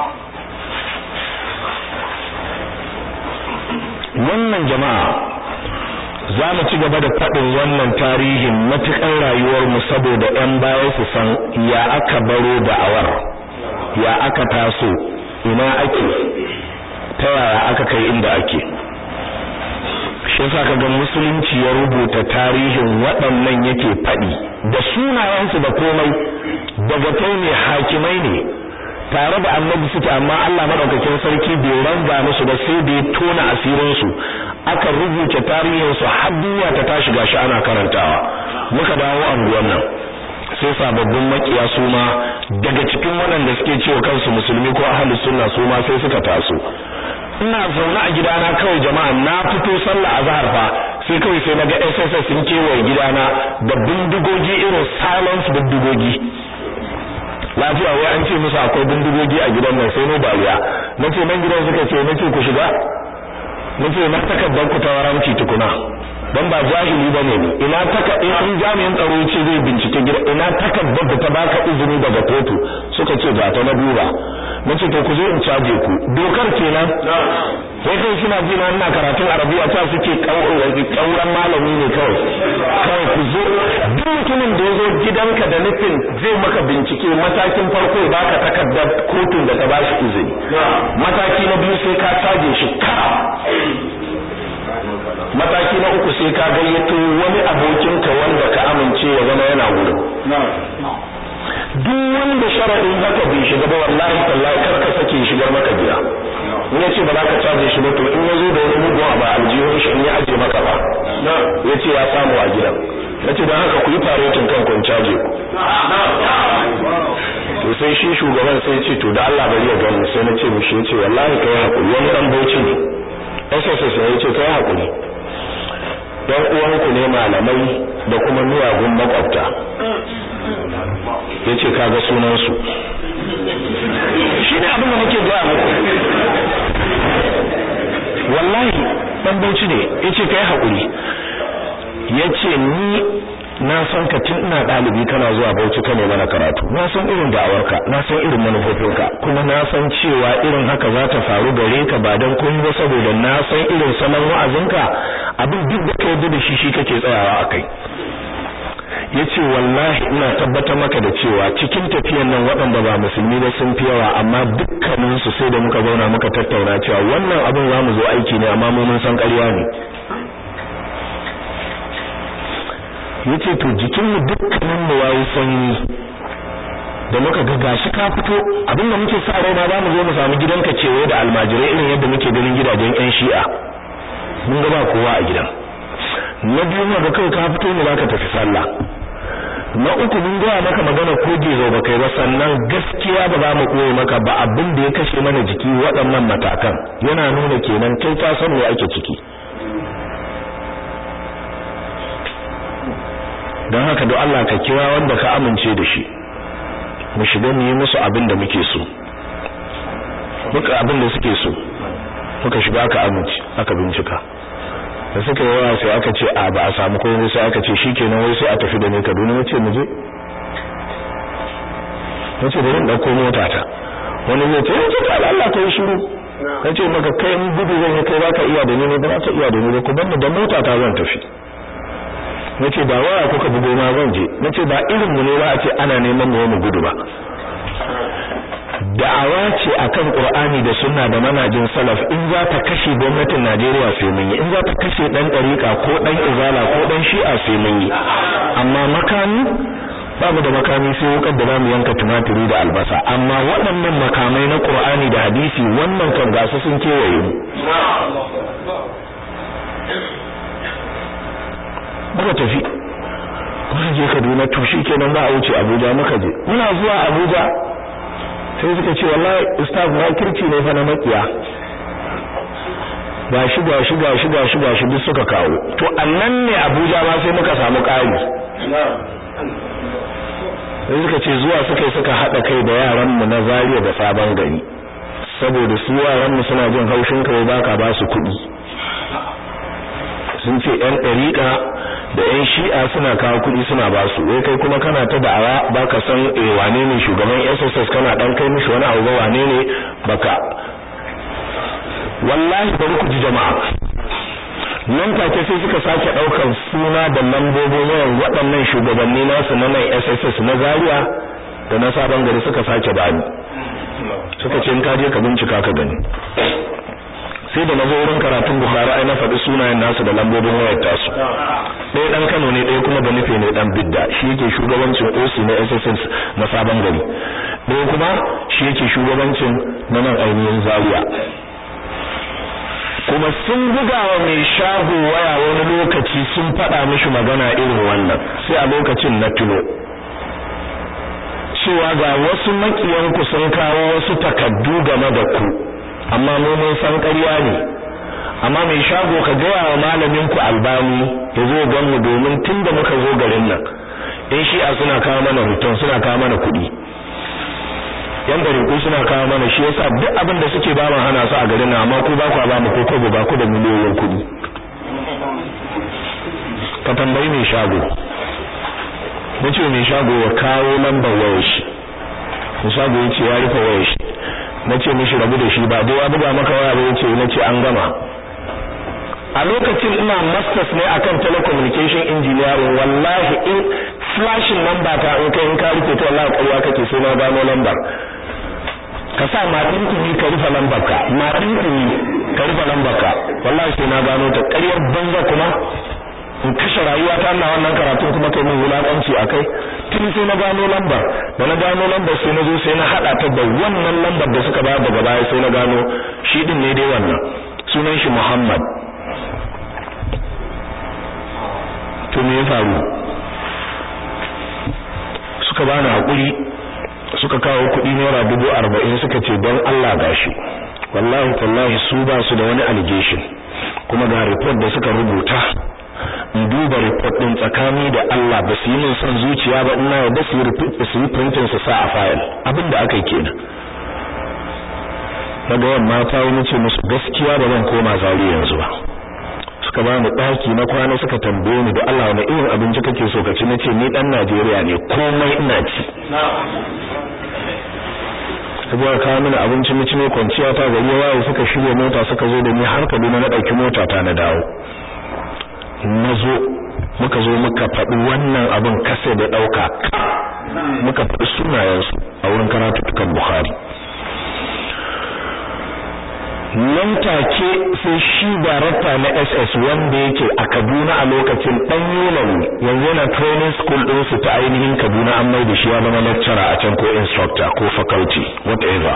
Speaker 1: Wannan jama'a za mu ci gaba da faɗin wannan tarihin matuƙar rayuwarmu saboda ‘yan baya su san ya aka baro da'awar, ya aka taso, ina ake, ta yaya aka kai inda ake. Shi sa ka ga musulunci ya rubuta tarihin waɗannan yake faɗi da sunayensu da komai, daga kai ne hakimai ne tare da annabi suke, amma Allah madaukakin sarki bai ranga musu ba sai da ya tona asirin su, aka rubuta tarihin su har duniya ta tashi gashi ana karantawa. Muka dawo anguwan nan sai sababbin makiya su ma daga cikin waɗanda suke cewa kansu musulmi ko ahlus sunna su ma sai suka taso. Ina zaune a gidana kawai jama'a, na fito sallah azhar fa sai kawai sai naga S S S sun kewaye gidana da bindigogi irin silence bindigogi. Lafiya wai an ce musu akwai bindigogi a gidan nan sai no bariya. Nace nan gidan suka ce nace ku shiga. Nace na takardar ku ta waranci tukuna. Dan ba jahili bane ni. Ina taka in jami'in tsaro ce zai bincike gida, ina takardar da ta baka izini daga kotu. Suka ce ga ta na duba. Nace to ku zo in caje ku. Dokar kenan. Sai kai suna ji na ina karatun Arabiya ta suke kauran malami ne kawai. Kawai ku zo duk mutumin da yazo gidanka da nufin zai maka bincike, matakin farko ya baka takardar kotun da ta bashi izini. Mataki na biyu sai ka caje shi ka. Mataki na uku sai ka gayyato wani abokinka wanda ka amince ya zama yana wurin. Duk wanda shar'in haka bai shiga ba wallahi tallahi kar ka sake shigar maka gida. In yace ba za ka caje shi ba to in yazo da wani mugun abu a aljihun shi in ya aje maka ba. Yace ya samu a gidan. Nace dan haka ku yi faretin kan kun caje ku. To sai shi shugaban sai ce to da Allah bari ya gani, sai nace mishi yace wallahi kai hakuri, wani dan bauchi ne. S S S yace kai hakuri. Dan uwanku ne malamai da kuma miyagun makwabta. Yace kaga sunan su. Shine abin da nake ga muku. Wallahi dan bauchi ne, yace kai hakuri. Yace ni na san ka tun ina dalibi kana zuwa Bauchi kana mana karatu, na san irin da'awarka, na san irin manufofinka, kuma na san cewa irin haka za ta faru gare ka ba dan komai ba saboda na san irin salon wa'azinka, abin duk da kai da shi shi kake tsayawa akai. Yace wallahi ina tabbatar maka da cewa cikin tafiyan nan waɗanda ba musulmi ba sun fi yawa, amma dukkanin su sai da muka zauna muka tattauna cewa wannan abin zamu zo aiki ne amma mu mun san ƙarya ne. Yace to jikin mu dukkanin mu yayi sanyi da muka ga gashi ka fito, abinda muke sa rai na zamu zo mu samu gidanka cewa da almajirai irin yadda muke ganin gidajen ƴan Shi'a. Mun ga ba kowa a gidan. Na biyu mu ga kai ka fito ne zaka tafi sallah. Na uku mun ga maka magana ko gezo ba kai ba, sannan gaskiya ba za mu koyi maka ba abin da ya kashe mana jiki waɗannan matakan. Yana nuna kenan kai ka san me ake ciki. don haka don Allah ka kira wanda ka amince da shi mu shiga mu yi musu abin da muke so, duka abin da suke so. muka shiga aka amince aka bincika da suka yi waya sai aka ce a ba a samu komai sai aka ce shikenan wai sai a tafi da ni Kaduna nace mu je nace da rin dauko mota ta wani zai ce ce ta Allah kai shiru nace maka kai in gudu zan yi kai baka iya da ni ne ba za ka iya da ni ba ku banni da mota ta zan tafi nace ba waya kuka bugo ma zan je nace ba irin mu ne ba a ce ana neman mu mu gudu ba da'awa ce akan Qur'ani da sunna da manhajin salaf in za ta kashe gwamnatin Najeriya sai mun yi in za ta kashe dan dariqa ko dan izala ko dan shi'a sai mun yi amma makami babu da makami sai wukar da zamu yanka tumatiri da albasa amma waɗannan makamai na Qur'ani da hadisi wannan kan gasu sun kewaye mu muka tafi muka je Kaduna to shikenan ba a wuce Abuja muka je muna zuwa Abuja sai suka ce wallahi ustaz na kirki ne fa na makiya gashi gashi gashi gashi gashi duk suka kawo to annan ne Abuja ma sai muka samu ƙari sai suka ce zuwa suka suka hada kai da yaran mu na Zaria da Sabon Gari saboda su yaran mu suna jin haushin kai baka ba su kuɗi sun ce ɗan ɗariƙa da ƴan shi'a suna kawo kuɗi suna ba su wai kai kuma kana ta da'awa baka san eh wane ne shugaban S S S kana dan kai mishi wani abu wane ne baka wallahi bari ku ji jama'a nan take sai suka sake daukar suna da lambobin wayan waɗannan shugabanni nasu na nan S S S na Zaria da na Sabon Gari suka sake bani suka ce in ka je ka bincika ka gani sai da nazo wurin karatun Bukhari ai na faɗi sunayen nasu da lambobin wayar tasu ɗaya dan Kano ne ɗaya kuma Banife ne dan Bidda shi yake shugabancin O C na S S S na Sabon Gari ɗaya kuma shi yake shugabancin na nan ainihin Zaria kuma sun buga wa mai shago waya wani lokaci sun faɗa mishi magana irin wannan sai a lokacin na tuno cewa ga wasu makiyanku sun kawo wasu takaddu game da ku amma mu mun san ƙarya ne amma mai shago ka ga wa malamin ku Albani yazo gan mu domin tunda muka zo garin nan in shi'a suna kawo mana hutun suna kawo mana kuɗi yan dariku suna kawo mana shi yasa duk abin da suke ba mu hana su a garin nan amma ku ba ku ba mu ko ko ba ku da miliyoyin kuɗi ka tambayi mai shago nace mai shago ya kawo lambar wayar shi mai shago yace ya rufe wayar shi nace mishi rabu da shi ba dai ya buga maka waya ba yace nace an gama a lokacin ina masters ne akan telecommunication engineering wallahi in flashing number ta in kai in ka rufe to wallahi ƙarya kake sai na gano lambar ka sa matin kuni ka rufe lambar ka matin kuni ka rufe lambar ka wallahi sai na gano ta ƙaryar banza kuma in kashe rayuwa ta Allah wannan karatun kuma kai mun wulakanci akai tun sai na gano lambar da na gano lambar sai na zo sai na hada ta da wannan lambar da suka bayar daga baya sai na gano shi din ne dai wannan sunan shi Muhammad to me ya faru suka bani hakuri suka kawo kudi naira dubu arba'in suka ce don Allah gashi wallahi tallahi su ba su da wani allegation kuma ga report da suka rubuta in duba report din tsakani da Allah ba su yi min son zuciya ba ina da su yi su yi printing su sa a file abinda aka yi kenan daga yamma ta wani ce musu gaskiya ba zan koma Zaria yanzu ba suka ba mu daki na kwana suka tambaye ni da Allah wani irin abinci kake so ka ci nace ni dan Najeriya ne komai ina ci saboda kawo mini abinci mu ci ne kwanciya ta gari waye suka shirye mota suka zo da ni har Kaduna na dauki mota ta na dawo nazo muka zo muka faɗi wannan abin kase da dauka muka faɗi sunayensu a wurin karatu kan Bukhari nan take sai shi darakta na S S wanda yake a Kaduna a lokacin dan Yola yanzu yana training school din su ta ainihin Kaduna an mai da shi ya zama lecturer a can ko instructor ko faculty whatever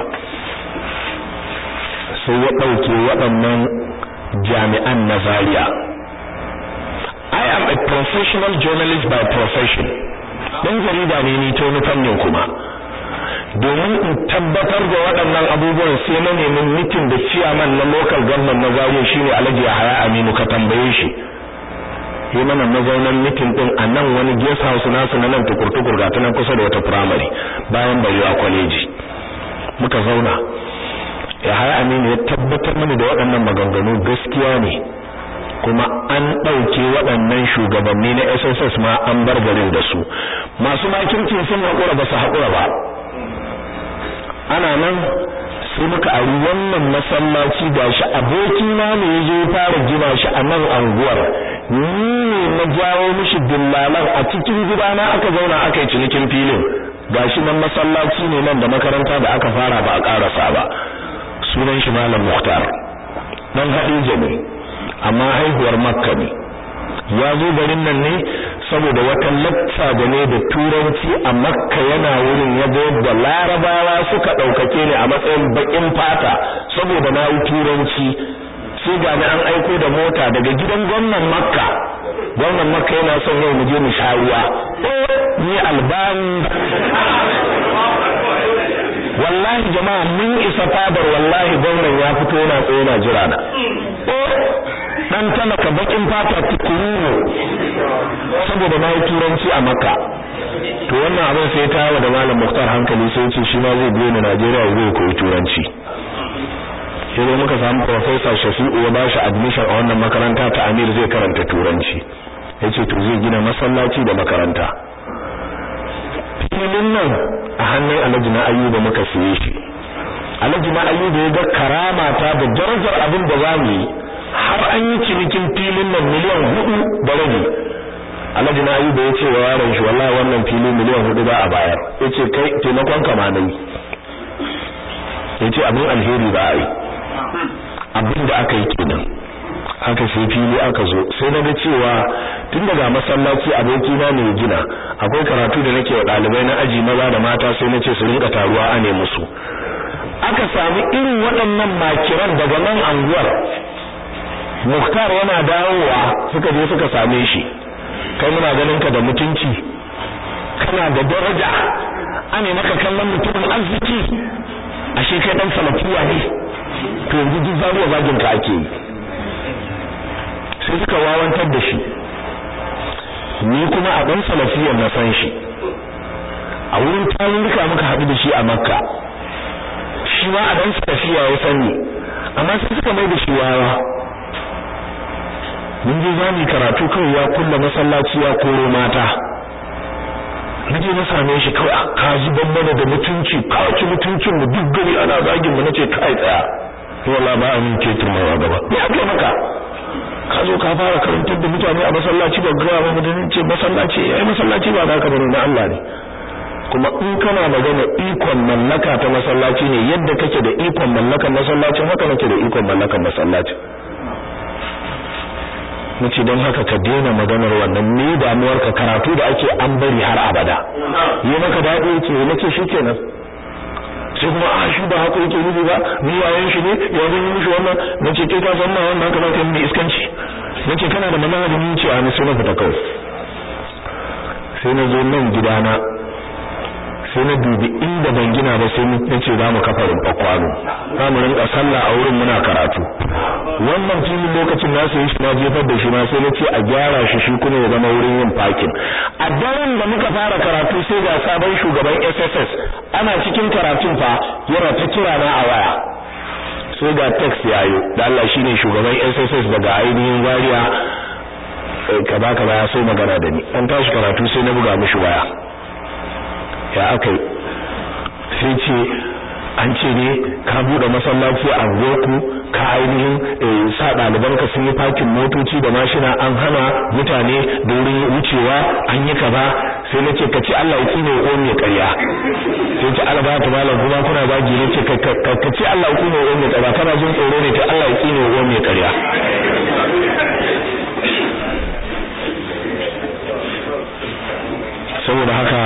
Speaker 1: sai ya dauke waɗannan jami'an na Zaria I am a professional journalist by profession dan jarida ne ni to ni fannin kuma domin in tabbatar da waɗannan abubuwan sai na nemi meeting da chairman na local government na Zaria shine Alhaji Yahaya Aminu ka tambaye shi yi mana mazaunan meeting din a nan wani guest house nasu na nan tukurtukur ga ta nan kusa da wata primary bayan Barewa college muka zauna ya haya aminu ya tabbatar mini da waɗannan maganganu gaskiya ne kuma an ɗauke waɗannan shugabanni na S S S ma an bar garin da su masu makircin sun haƙura ba su haƙura ba ana nan sai muka ari wannan masallaci gashi abokina ne ya zo fara gina shi a nan anguwar ni ne na jawo mishi dillalan a cikin gidana aka zauna aka yi cinikin filin gashi nan masallaci ne nan da makaranta da aka fara ba a karasa ba sunan shi Malam Mukhtar dan Hadija ne amma haihuwar Makka ne ya zo garin nan ne saboda wata lacca da ne da turanci a Makka yana wurin ya ga yadda Larabawa suka daukake ni a matsayin bakin fata saboda na yi turanci sai ga ni an aiko da mota daga gidan gwamnan Makka gwamnan Makka yana son yau mu je mu sha ruwa ni albani wallahi jama'a mun isa fadar wallahi gwamnan ya fito yana tsaye na jira na dan talaka bakin fata tukuru saboda na yi turanci a Makka to wannan abin sai ta yawa da Malam Mukhtar hankali sai ya ce shi ma zai biyo ni Najeriya zai koyi turanci sai muka samu Professor Shafi'u ya bashi admission a wannan makaranta ta Amir zai karanta turanci yace to zai gina masallaci da makaranta filin nan a hannun Alhaji na Ayyuba muka siye shi Alhaji na Ayyuba ya ga karama ta da darajar abin da zamu yi har an yi cinikin filin nan miliyan hudu da rabi Alhaji na Ayyuba ya ce wa yaron shi wallahi wannan fili miliyan hudu ba a bayar yace kai taimakon ka ma nayi yace abin alheri ba ai abin da aka yi kenan aka sai fili aka zo sai na ga cewa tun daga masallaci aboki na ne gina akwai karatu da nake wa dalibai na aji maza da mata sai nace su rinka taruwa a ne musu aka samu irin waɗannan makiran daga nan anguwar Mukhtar yana dawowa suka je suka same shi kai muna ganin ka da mutunci kana da daraja ane maka kallon mutumin arziki ashe kai dan salafiya ne to yanzu duk zaruwa zagin ka ake yi sai suka wawantar da shi ni kuma a dan salafiyar na san shi a wurin tarurruka muka haɗu da shi a Makka shi ma a dan salafiya ya sani amma sai suka mai da shi wawa mun je zani karatu kawai ya kulla masallaci ya koro mata naje na same shi kawai ka zuban mana da mutunci ka ci mutuncin mu duk gari ana zagin mu nace kai tsaya wallahi ba amin ke turmawa gaba me ake maka ka zo ka fara karantar da mutane a masallaci ba ga ba mutum ce masallaci ai masallaci ba naka bane na Allah ne kuma in kana magana ikon mallaka ta masallaci ne yadda kake da ikon mallakan masallaci haka nake da ikon mallakan masallaci nace don haka ka daina maganar wannan me damuwar ka karatu da ake an bari har abada yi maka dadi yake nace shikenan sai kuma a shi ba haka yake nufi ba ni yayin shi ne ya zan yi mishi wannan nace kai ka san ma wannan haka zaka yi iskanci nace kana da magana da ni ce a ni sai na fita kawai sai na zo nan gidana sai na dubi inda ban gina ba sai nace za mu kafa rumfa kwano za mu rinka sallah a wurin muna karatu wannan filin lokacin na sai shi na jefar da shi ma sai nace a gyara shi shi kuma ya zama wurin yin parking a daren da muka fara karatu sai ga sabon shugaban S S S ana cikin karatun fa yana ta kira na a waya sai ga text yayo da Allah shine shugaban S S S daga ainihin Zaria kaza kaza ya so magana da ni an tashi karatu sai na buga mishi waya ya akai sai ce an ce ne ka bude masallaci a goku ka ainihin sa dalibanka sun yi parking motoci da mashina an hana mutane da wurin wucewa an yi kaza sai nace ka ci Allah yake ne ko me ƙarya sai ce Allah ba ta malam kuma kuna zagi ne ce ka ci Allah yake ne ko me ƙarya kana jin tsoro ne ta Allah yake ne ko me ƙarya saboda haka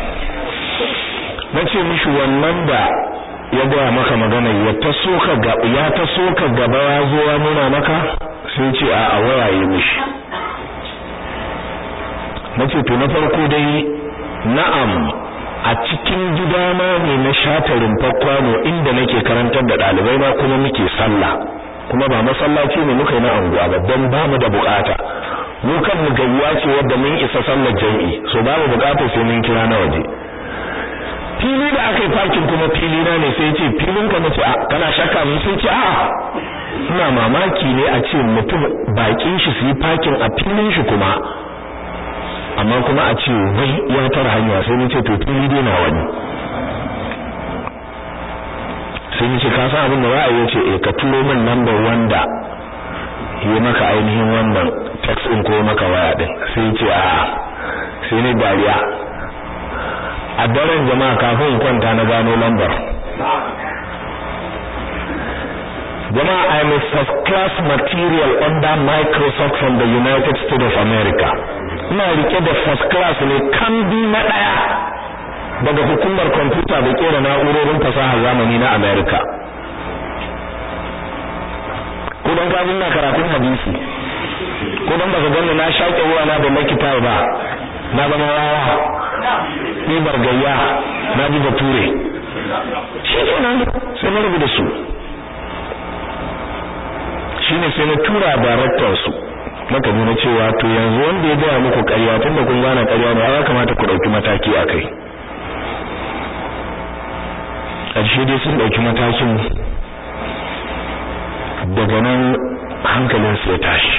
Speaker 1: nace mishi wannan da ya ga maka magana ya taso ka ga ya taso ka gaba ya zo ya nuna maka sai ce a a wayaye mishi nace to na farko dai na'am a cikin gidana ne na shatarin fakwano inda nake karantar da dalibai na kuma muke sallah kuma ba masallaci ne muka yi na anguwa ba dan ba mu da bukata mu kan mu gayya ce wanda mun isa sallar jami'i so ba mu bukata sai mun kira na waje fili da aka yi parking kuma fili na ne sai ya ce filin ka nace a kana shakka mun sai ce a'a ina mamaki ne a ce mutum bakin shi su yi parking a filin shi kuma amma kuma a ce wai ya tara hanya sai ni ce to fili dai na wani sai ni ce ka san abin da za a yi ce eh ka turo min number wanda yi maka ainihin wannan text din ko maka waya din sai ce a sai ni dariya a daren jama'a kafin kwanta na gano lambar jama'a I am a first class material under Microsoft from the United States of America ina rike da first class ne kambi na daya daga hukumar computer da kera na'urorin fasaha zamani na America ko dan ka na karatun hadisi ko dan baka ganni na shaƙe ruwa na da makita ba na zama wawa ni bargayya na ji bature shi kenan sai na rubuta su shine sai na tura director su maka nuna cewa to yanzu wanda ya ga muku ƙarya tunda kun gane ƙarya ne ya kamata ku dauki mataki akai ƙarshe dai sun dauki matakin daga nan hankalinsu ya tashi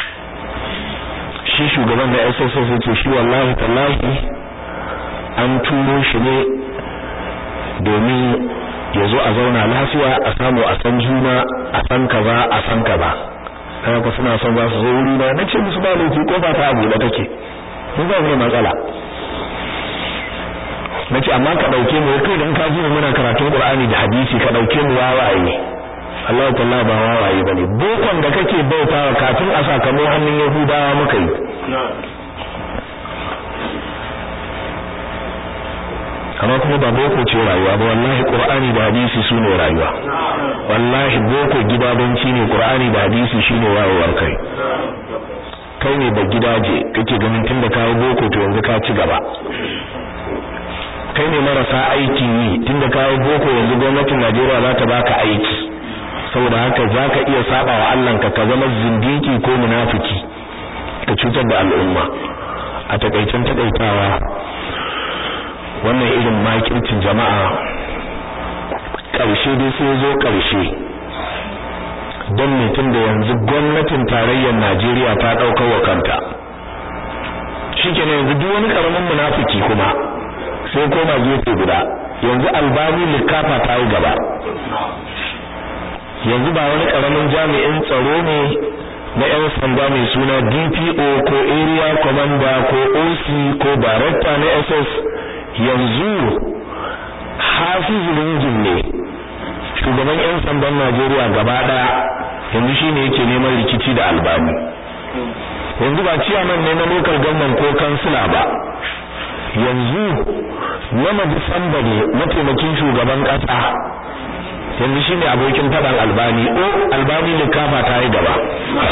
Speaker 1: shi shugaban da S S S ce shi wallahi tallahi an turo shi ne domin ya zo a zauna lafiya a samu a san juna a san kaza a san kaza haka suna son za su zo wuri na nace musu ba laifi ko ba ta abu da take mun ba mu matsala nace amma ka dauke mu kai dan ka ji muna karatun Qur'ani da hadisi ka dauke mu wawaye Allah ta'ala ba wawaye bane bokon da kake bautawa kafin a saka mu hannun Yahudawa muka yi amma kuma ba boko ce rayuwa ba wallahi Qur'ani da hadisi sune rayuwa wallahi boko gidabanci ne Qur'ani da hadisi shine wayewar kai kai ne ba gidaje kake ganin tunda kawo boko to yanzu ka ci gaba kai ne marasa aiki yi tunda kawo boko yanzu gwamnatin Najeriya za ta baka aiki saboda haka zaka iya saba wa Allah ka ka zama zindiki ko munafiki ka cutar da al'umma a takeicen takaitawa wannan irin makircin jama'a karshe dai sai zo karshe don mutum da yanzu gwamnatin tarayyar Najeriya ta daukar wa kanta shikenan yanzu duk wani karamin munafiki kuma sai koma gefe guda yanzu albani likafa ta yi gaba yanzu ba wani karamin jami'in tsaro ne na yan sanda mai suna D P O ko area commander ko O C ko director na S S yanzu Hafiz Ringin ne shugaban yan sandan Najeriya gaba daya yanzu shine yake neman rikici da albani yanzu ba ciyaman ne na local government ko kansila ba yanzu nama Disamba ne mataimakin shugaban kasa yanzu shine abokin fadan albani o albani ne kafa ta yi gaba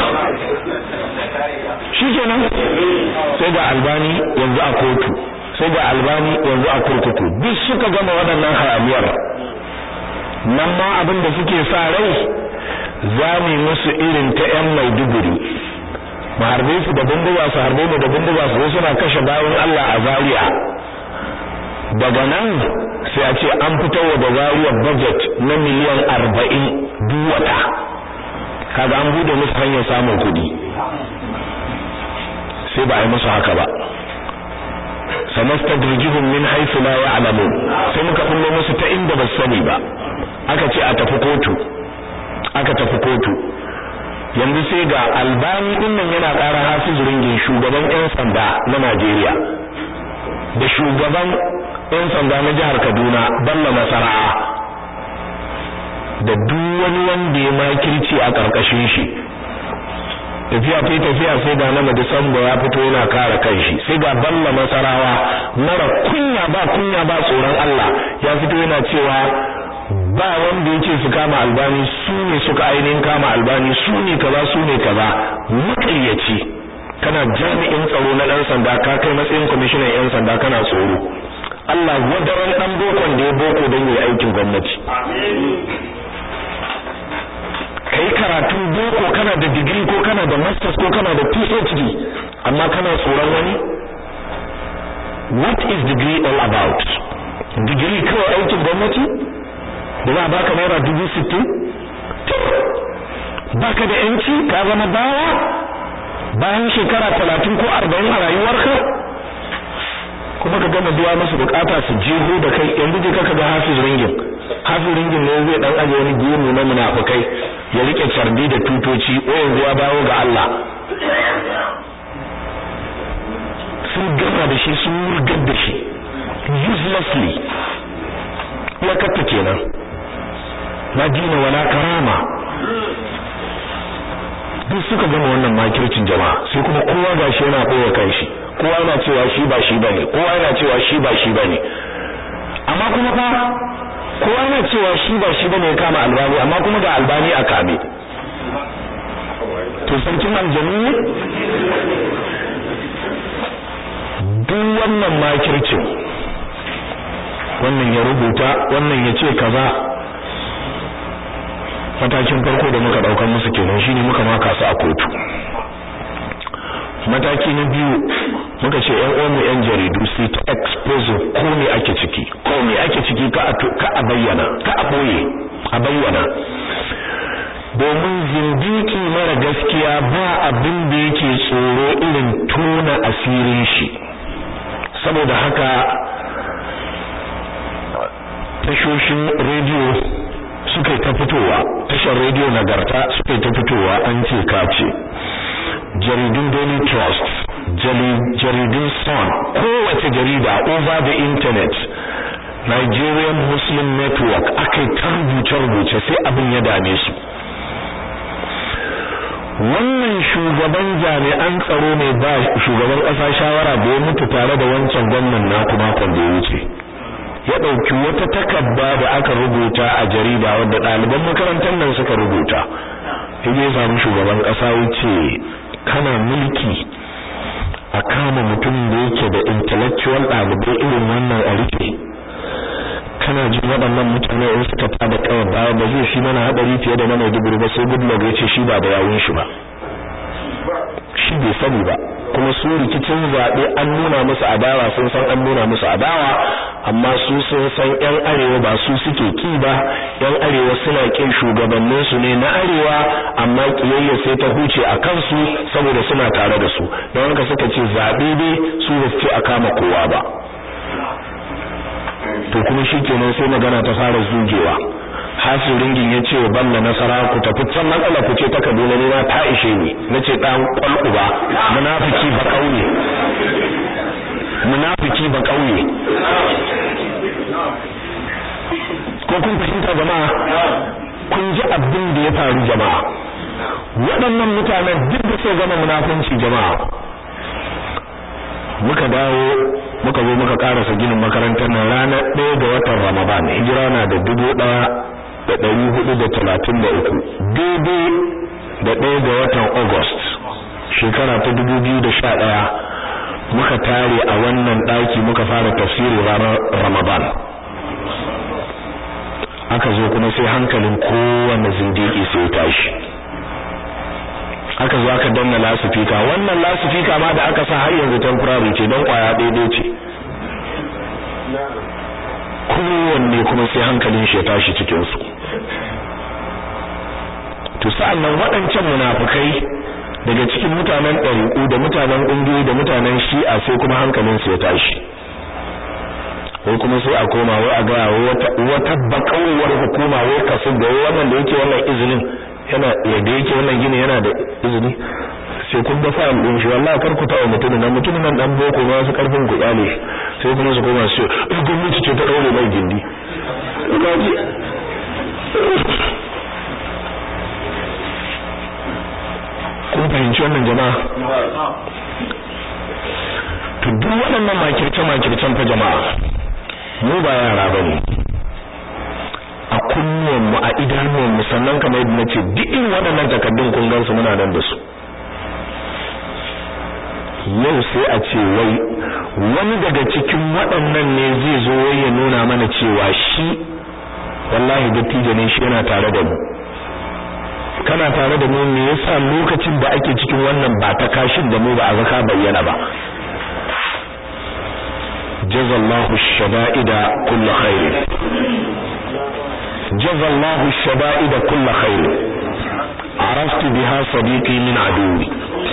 Speaker 1: shikenan sai ga albani yanzu a kotu sai ga albani yanzu a kurkuku duk suka gama waɗannan haramiyar nan ma abin da suke sa rai zamu musu irin ta ƴan Maiduguri mu harbe su da bindiga su harbe mu da bindiga su suna kashe bayan Allah a Zaria daga nan sai a ce an fitarwa da Zaria budget na miliyan arba'in duk wata kaga an bude musu hanyar samun kudi sai ba a yi musu haka ba sanastadrijuhum min haythu la ya'lamun sai muka kullo musu ta inda ba sani ba aka ce a tafi kotu aka tafi kotu yanzu sai ga albani din nan yana ƙara Hafiz Ringin shugaban ƴan sanda na Najeriya da shugaban ƴan sanda na jihar Kaduna Bello Masara'a da duk wani wanda ya makirci a karkashin shi tafiya kai tafiya sai ga na Disamba ya fito yana kare kanshi sai ga Bello Masarawa mara kunya ba kunya ba tsoron Allah ya fito yana cewa ba wanda yake su kama albani su ne suka ainihin kama albani su ne kaza su ne kaza makayyaci kana jami'in tsaro na dan sanda ka kai matsayin commissioner yan sanda kana tsoro Allah wadaran dan bokon da ya boko don yi aikin gwamnati kai karatun boko kana da degree ko kana da masters ko kana da P H D amma kana tsoron wani what is degree all about digiri kawai aikin gwamnati da za a baka naira dubu sittin baka da yanci ka zama bawa bayan shekara talatin ko arba'in a rayuwarka kuma ka gama biya musu bukata su jeho da kai yanzu je kaka ga hafiz ringin hafiz ringin ne zai dan aje wani gemu na munafikai ya rike carbi da tutoci ko yanzu ya dawo ga Allah sun gama da shi sun murgar da shi uselessly ya katta kenan na dina wala karama duk suka gama wannan makircin jama'a sai kuma kowa gashi yana koya kanshi kowa yana cewa shi ba shi bane kowa yana cewa shi ba shi bane amma kuma fa kowa yana cewa shi ba shi bane ya kama albani amma kuma ga albani a kame to sarkin aljanni duk wannan makircin wannan ya rubuta wannan ya ce kaza matakin farko da muka dauka musu kenan shine muka maka su a kotu mataki na biyu muka ce ƴan uwan mu ƴan jaridu su ta expose ko me ake ciki ko me ake ciki ka ka a bayyana ka a boye a bayyana domin zindiki mara gaskiya ba abin da yake tsoro irin tona asirin shi saboda haka tashoshin radio suka ta fitowa tashar radio nagarta suka ta fitowa an ce kace jaridun Daily Trust jaridun Sun kowace jarida over the internet Nigerian Muslim Network akai tarbuce rubuce sai abin ya dame su wannan shugaban jami'an tsaro ne ba shugaban ƙasa shawara da ya mutu tare da wancan gwamnan na kuma kon da ya wuce ya dauki wata takarda da aka rubuta a jarida wadda ɗaliban makarantar nan suka rubuta sai ya samu shugaban ƙasa wuce kana mulki a kama mutum da yake da intellectual ɗalibai irin wannan a rike kana jin waɗannan mutane in suka tada kawai baya ba zai shi mana hadari fiye da na Maiduguri ba sai Goodluck ya ce shi ba da yawun shi ba shi bai sani ba kuma su rikicin zaɓe an nuna musu adawa sun san an nuna musu adawa amma su sun san ƴan arewa ba su suke ki ba ƴan arewa suna kin shugabannin su ne na arewa amma kiyayya sai ta huce a kansu saboda suna tare da su don haka suka ce zaɓe dai su ba su ce a kama kowa ba to kuma shikenan sai magana ta fara zugewa hasu ringin ya ce balla nasara ku tafi can matsala ku ce ta Kaduna ne na ta ishe ni nace dan kwalku ba munafiki ba kauye munafiki ba kauye ko kun fahimta jama'a kun ji abin da ya faru jama'a waɗannan mutanen duk da sai zama munafunci jama'a muka dawo muka zo muka karasa ginin makarantar nan ranar ɗaya ga watan Ramadan hijira na da dubu ɗaya da ɗari hudu da talatin da uku daidai da ɗaya ga watan August shekara ta dubu biyu da sha ɗaya muka tare a wannan ɗaki muka fara tafsirin ranar Ramadan aka zo kuma sai hankalin kowanne zindiki sai ya tashi aka zo aka danna lasifika wannan lasifika ma da aka sa har yanzu temporary ce don kwaya daidai ce kowanne kuma sai hankalin shi ya tashi cikin su to sa'annan waɗancan munafikai daga cikin mutanen ɗariƙu da mutanen ƙungiyoyi da mutanen shi'a sai kuma hankalin su ya tashi wai kuma sai a koma wai a ga wata wata bakawar hukuma wai kasu da wannan da yake wannan izinin yana yadda yake wannan gini yana da izini sai kun da fa'al din shi wallahi kar ku tawo mutumin nan mutumin nan dan boko ba su karfin ku tsale sai kuma su koma su eh gwamnati ce ta daure mai gindi kaji kun fahimci wannan jama'a to duk waɗannan makirce makircen fa jama'a mu ba yara bane a kunnuwan mu a idanuwan mu sannan kamar yadda nace duk irin waɗannan takaddun kun gansu muna nan da su yau sai a ce wai wani daga cikin waɗannan ne zai zo wai ya nuna mana cewa shi wallahi dattijo ne shi yana tare da mu kana tare da mu me yasa lokacin da ake cikin wannan ba ta kashin da mu ba a zaka bayyana ba jazallahu ash-shada'ida kull khair jazallahu ash-shada'ida kull khair araftu biha sadiqi min aduwi.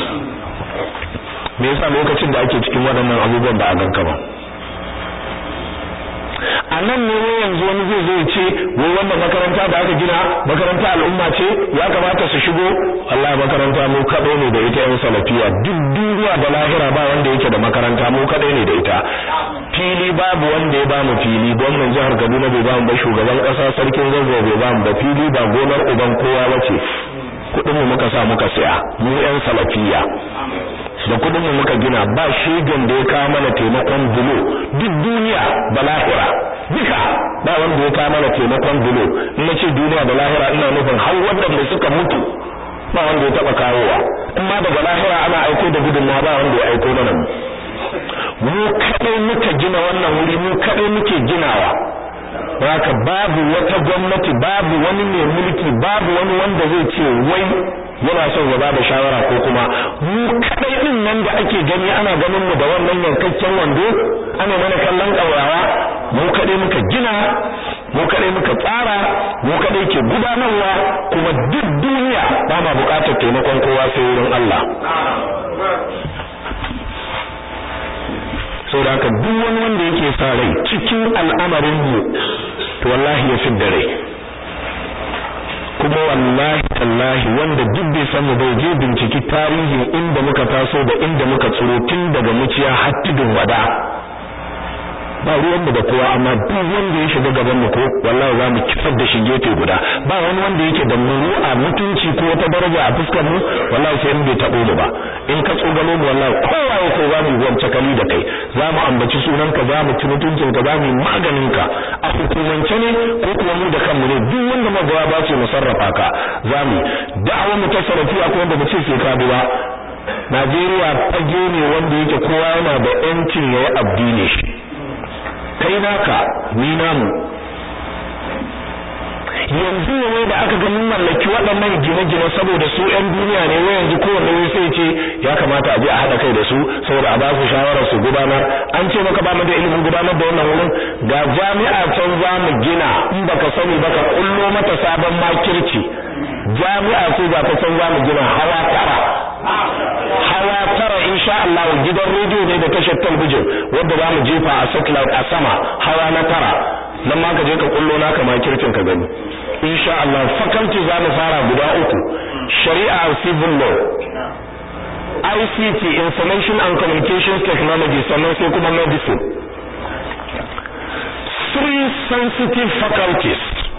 Speaker 1: me yasa lokacin da ake cikin waɗannan abubuwan ba a ganka ba? a nan ne wai yanzu wani zai zo ce wai wannan makaranta da aka gina makaranta al'umma ce ya kamata su shigo. Allah makaranta mu kaɗai ne da ita yan salafiya, duk duniya da lahira ba wanda yake da makaranta, mu kaɗai ne da ita. fili babu wanda ya bamu fili, gwamnan jihar Kaduna bai bamu ba, shugaban ƙasa sarkin Zazzau bai bamu ba, fili ba gonar uban kowa bace, kuɗin mu muka sa muka saya, mu yan salafiya da kudin mu muka gina. Ba shegen da ya kawo mana taimakon bulo duk duniya da lahira duka, ba wanda ya kawo mana taimakon bulo. in nace duniya da lahira ina nufin har wanda suka mutu ba wanda ya taba kawowa, in ma daga lahira ana aiko da gudunmawa ba wanda ya aiko mana. mu mu kadai muka gina wannan wuri, mu kadai muke ginawa. haka babu wata gwamnati, babu wani mai mulki, babu wani wanda zai ce wai yana son ya bada shawara ko kuma mu kadai din nan da ake gani ana ganin mu da wannan yankakken wando ana mana kallon kawawa. mu kadai muka gina, mu kadai muka tsara, mu kadai ke gudanarwa, kuma duk duniya ba ma bukatar taimakon kowa sai wurin Allah. saboda haka duk wani wanda yake sa rai cikin al'amarin mu to wallahi ya fidda rai, kuma wallahi tallahi wanda duk bai san mu bai je binciki tarihin inda muka taso da inda muka tsiro tun daga muciya har tudun wada. ba ruwan mu da kowa, amma duk wanda ya shiga gaban mu ko wallahi za mu kifar da shi gefe guda. ba wani wanda yake da muru'a mutunci ko wata daraja a fuskar mu wallahi sai in bai tabo mu ba. in ka tsogalo mu wallahi kowa ya ko za mu gwamce kali da kai, za mu ambaci sunanka, za mu ci mutuncin ka, za mu maganin ka a hukumance ne ko kuma mu da kanmu ne. duk wanda magawa ba ce mu sarrafa ka za mu da'awa mu ta salafiya ko wanda mu ce sai ka bi ba. Najeriya fage ne wanda yake kowa yana da yancin yayi addini shi, kai naka ni namu. yanzu ne da aka ga mun mallaki waɗannan gine-gine saboda su ƴan duniya ne, wai yanzu kowanne wai sai ce ya kamata a je a haɗa kai da su saboda a ba su shawarar su gudanar. an ce maka ba mu da ilimin gudanar da wannan wurin, ga jami'a can za mu gina, in baka sani baka kullo mata sabon makirci. jami'a ce ga ta can za mu gina hawa tara hawa tara insha Allah, gidan rediyo ne da tashar talbijin wanda za mu jefa a satellite a sama, hawa na tara. nan ma ka je ka kullo naka makircin ka gani insha Allah. faculty za mu fara guda uku, shari'a civil law, I C T information and communications technology, sannan sai kuma medicine. Three sensitive faculties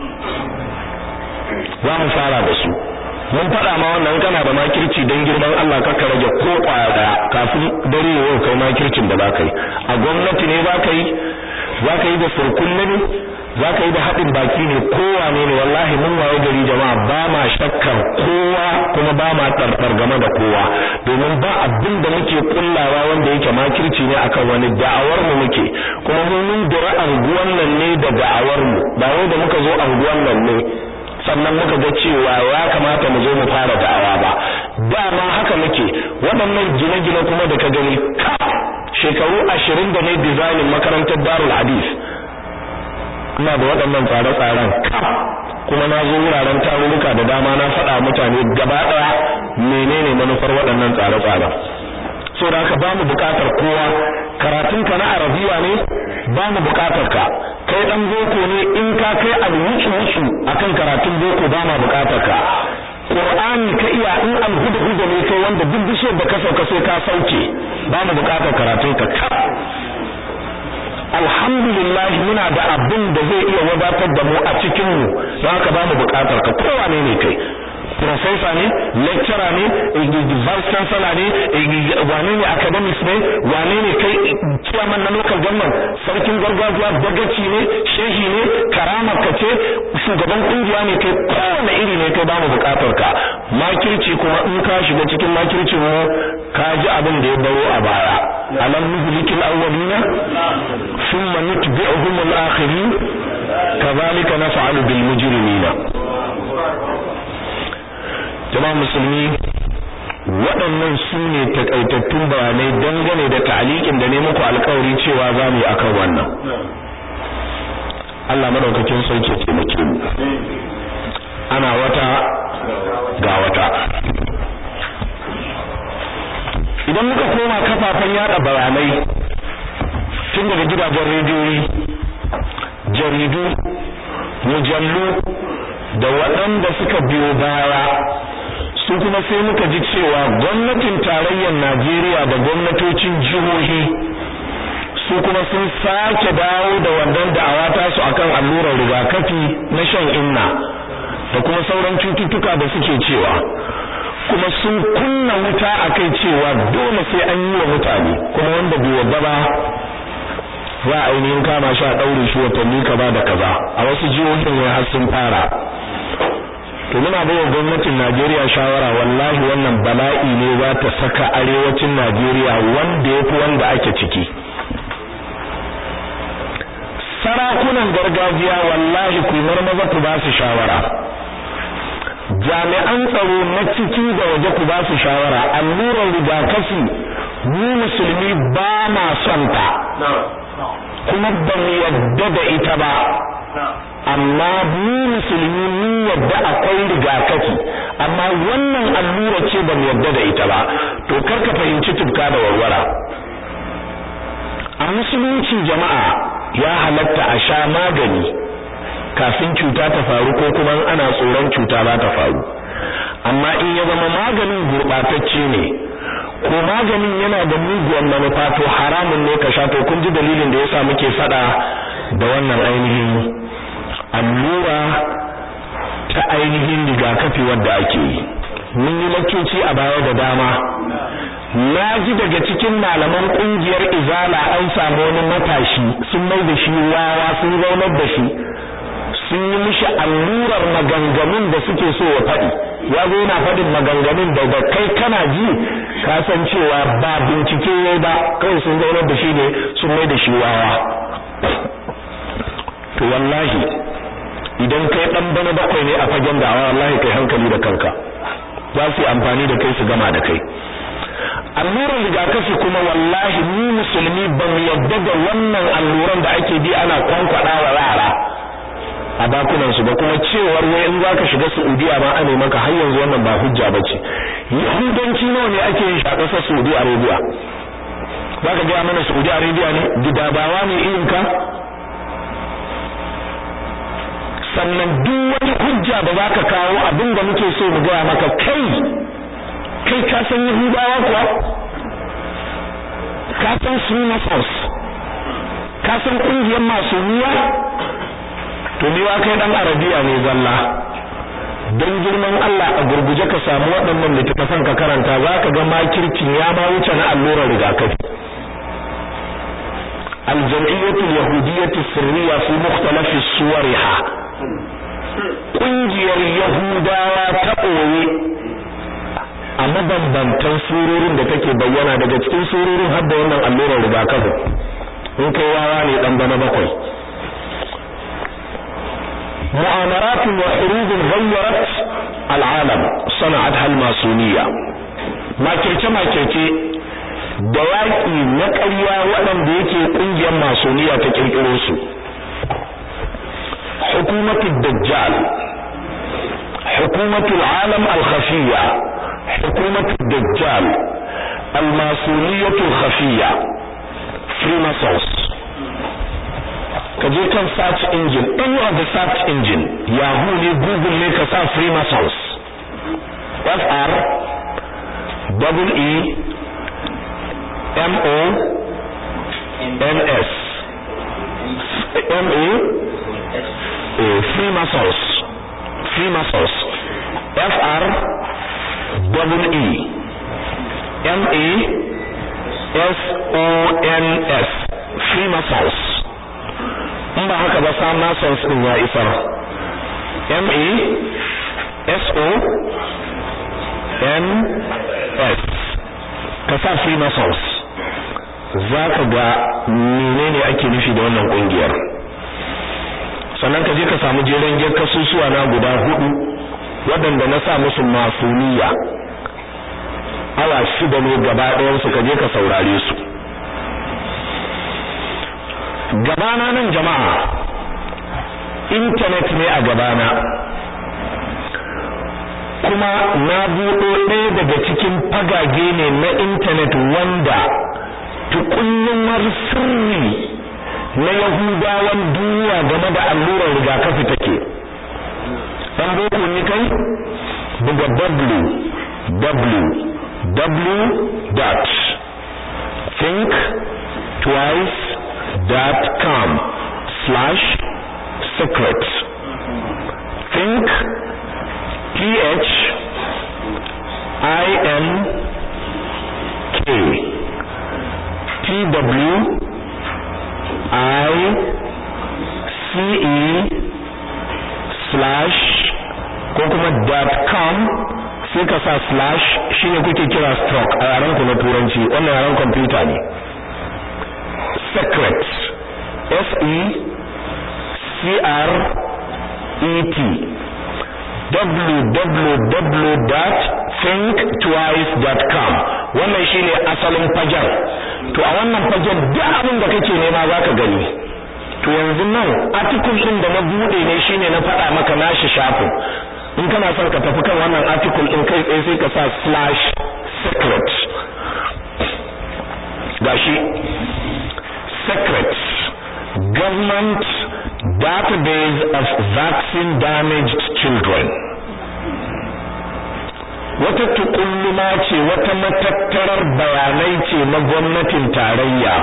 Speaker 1: za mu fara da su. mun faɗa ma wannan kana da makirci don girman Allah ka ka rage ko kwaya daya kafin dare yau kai makircin da zaka yi. a gwamnati ne zaka yi, zaka yi da surkulle ne, zaka yi da haɗin baki ne, kowa ne ne. wallahi mun waye gari jama'a ba ma shakkar kowa kuma ba ma tartar game da kowa, domin ba abin da muke kullawa wanda yake makirci ne akan wani. da'awar mu muke, kuma mun dora anguwan nan ne da da'awar mu, ba wai da muka zo anguwan nan ne sannan muka ga cewa ya kamata mu zo mu fara da'awa ba. dama haka muke. waɗannan gine-gine kuma da ka gani ka shekaru ashirin da ne designing makarantar Darul Hadith, ina da waɗannan tsare-tsaren ka, kuma na zo wuraren tarurruka da dama na faɗa mutane gaba ɗaya menene manufar waɗannan tsare-tsaren. so da haka ba mu buƙatar kowa. karatun ka na arabiya ne, ba mu buƙatar ka. kai dan boko ne, in ka kai alwucu-wucu akan karatun boko ba ma buƙatar ka. Qur'ani ka iya, in alhudu-hudu ne kai wanda duk bishiyar da ka sauka sai ka sauke, ba mu buƙatar karatun ka. alhamdulillah muna da abin da zai iya wadatar da mu a cikin mu, don haka ba mu buƙatar ka. kowa ne ne kai, professor ne, lecturer ne, vice chancellor ne, wane ne academics ne, wane ne kai chairman na local government, sarkin gargajiya, dagaci ne, shehi ne, karamar ka ce, shugaban kungiya ne kai, kowane iri ne kai ba mu bukatar ka. makirci kuma in ka shiga cikin makircin mu ka ji abin da ya baro a baya. alam nuhlikil awwalina thumma nutbi'uhum al-akhirin kadhalika naf'alu bil mujrimina. jama'a musulmi, waɗannan su ne takaitattun bayanai dangane da ta'aliqin da ne muku alƙawari cewa za mu yi akan wannan Allah madaukakin sarki ya taimake mu ana wata ga wata idan muka koma kafafen yada bayanai tun daga gidajen rediyoyi jaridu mujallu da waɗanda suka biyo baya su kuma sai muka ji cewa gwamnatin tarayyar Najeriya da gwamnatocin jihohi su kuma sun sake dawo da wannan da'awa ta su akan allurar rigakafi na shan inna da kuma sauran cututtuka da suke cewa kuma sun kunna wuta akai cewa dole sai an yi wa mutane kuma wanda bai wadda ba za a ainihin kama shi a daure shi watanni kaza da kaza a wasu jihohin ne har sun fara to muna bayar gwamnatin Najeriya shawara wallahi wannan bala'i ne za ta saka arewacin Najeriya wanda yafi wanda ake ciki sarakunan gargajiya wallahi ku marmaza ku ba su shawara jami'an tsaro na ciki da waje ku ba su shawara allurar rigakafi mu musulmi ba ma son ta kuma ba mu yadda da ita ba amma mu musulmi mu yadda akwai rigakafi amma wannan allura ce ba mu yadda da ita ba to karka fahimci tubka da warwara a musulunci jama'a ya halatta a sha magani kafin cuta ta faru ko kuma ana tsoron cuta ba ta faru amma in ya zama maganin gurbatacce ne ko maganin yana da muguwar manufa to haramun ne ka sha to kun ji dalilin da yasa muke fada da wannan ainihin allura ta ainihin rigakafi wanda ake yi mun yi lakcoci a baya da dama na ji daga cikin malaman kungiyar izala an samu wani matashi sun mai da shi wawa sun zaunar da shi sun yi mishi allurar maganganun da suke so ya faɗi ya zo yana faɗin maganganun da da kai kana ji ka san cewa ba bincike yayi ba kawai sun zaunar da shi ne sun mai da shi wawa to wallahi idan kai dan bana bakwai ne a fagen da'awa wallahi kai hankali da kanka za su yi amfani da kai su gama da kai alluran rigakafi kuma wallahi ni musulmi ban yadda da wannan alluran da ake bi ana kwankwada wa yara a bakunan su ba kuma cewar wai in zaka shiga Saudiya ma ane maka har yanzu wannan ba hujja bace yahudanci nawa ne ake yin shi a ƙasar Saudi Arabia zaka ga mana Saudi Arabia ne gidabawa ne irin ka sannan duk wani hujja da zaka kawo abinda muke so mu ga maka kai kai ka san yahudawa kuwa ka san sunnatos ka san kungiyar masu niya to ni wa kai dan arabiya ne zalla dan girman Allah a gurguje ka samu waɗannan littafan ka karanta zaka ga makircin ya ma wuce na allurar rigakafi al-jam'iyyah al-yahudiyyah as-sirriyya fi mukhtalaf suwariha kungiyar yahudawa ta ɓoye a mabambantan surorin da take bayyana daga cikin surorin har da wannan allurar rigakafi in kai wawa ne dan bana bakwai mu'amarat wa hurub ghayyarat al'alam sana'atha al-masuniyya makirce makirce da yaki na ƙarya waɗanda yake kungiyar masoniya ta kirkiro su hukumatud dajjal hukumatul alam al-khafiyya hukumatud dajjal al-masoniyyah al-khafiyya freemasons kaje kan search engine any of the search engine yahoo ne google ne ka sa freemasons f r double e m o n s m a Uh, freemasons freemasons f r double e m a s o n s freemasons in ba haka ba sa masons din ya isar m a s o n s ka sa freemasons zaka ga menene ake nufi da wannan kungiyar sannan ka je ka samu jeren giyar kasusuwa na guda hudu waɗanda na sa musu masuniya awa shida ne gaba ɗayan su kaje ka saurare su. Gabana nan jama'a internet ne a gabana, kuma na buɗo ɗaya daga cikin fagage ne na internet wanda tukullumar sirri na Yahudawan duniya game da allurar rigakafi take. Dan boko ne kai buga w w w dot think twice dot com slash secrets. Think T H I N K T W I C E slash ko kuma dot com sai ka sa slash shine kuke kira stroke a yaran ku na turanci, wannan yaran computer ne. Secrets S E C R E T w w w dot think twice dot com. Wannan shine asalin fajar. To a wannan fajar duk abin da kake nema zaka gani. To yanzu nan article din da na bude ne shine na faɗa maka nashi shafin. In kana son ka tafi kan wannan article din kai tsaye sai ka sa slash secrets. Gashi secrets government database of vaccine damaged children. Wata tukulluma ce, wata matattarar bayanai ce na gwamnatin tarayya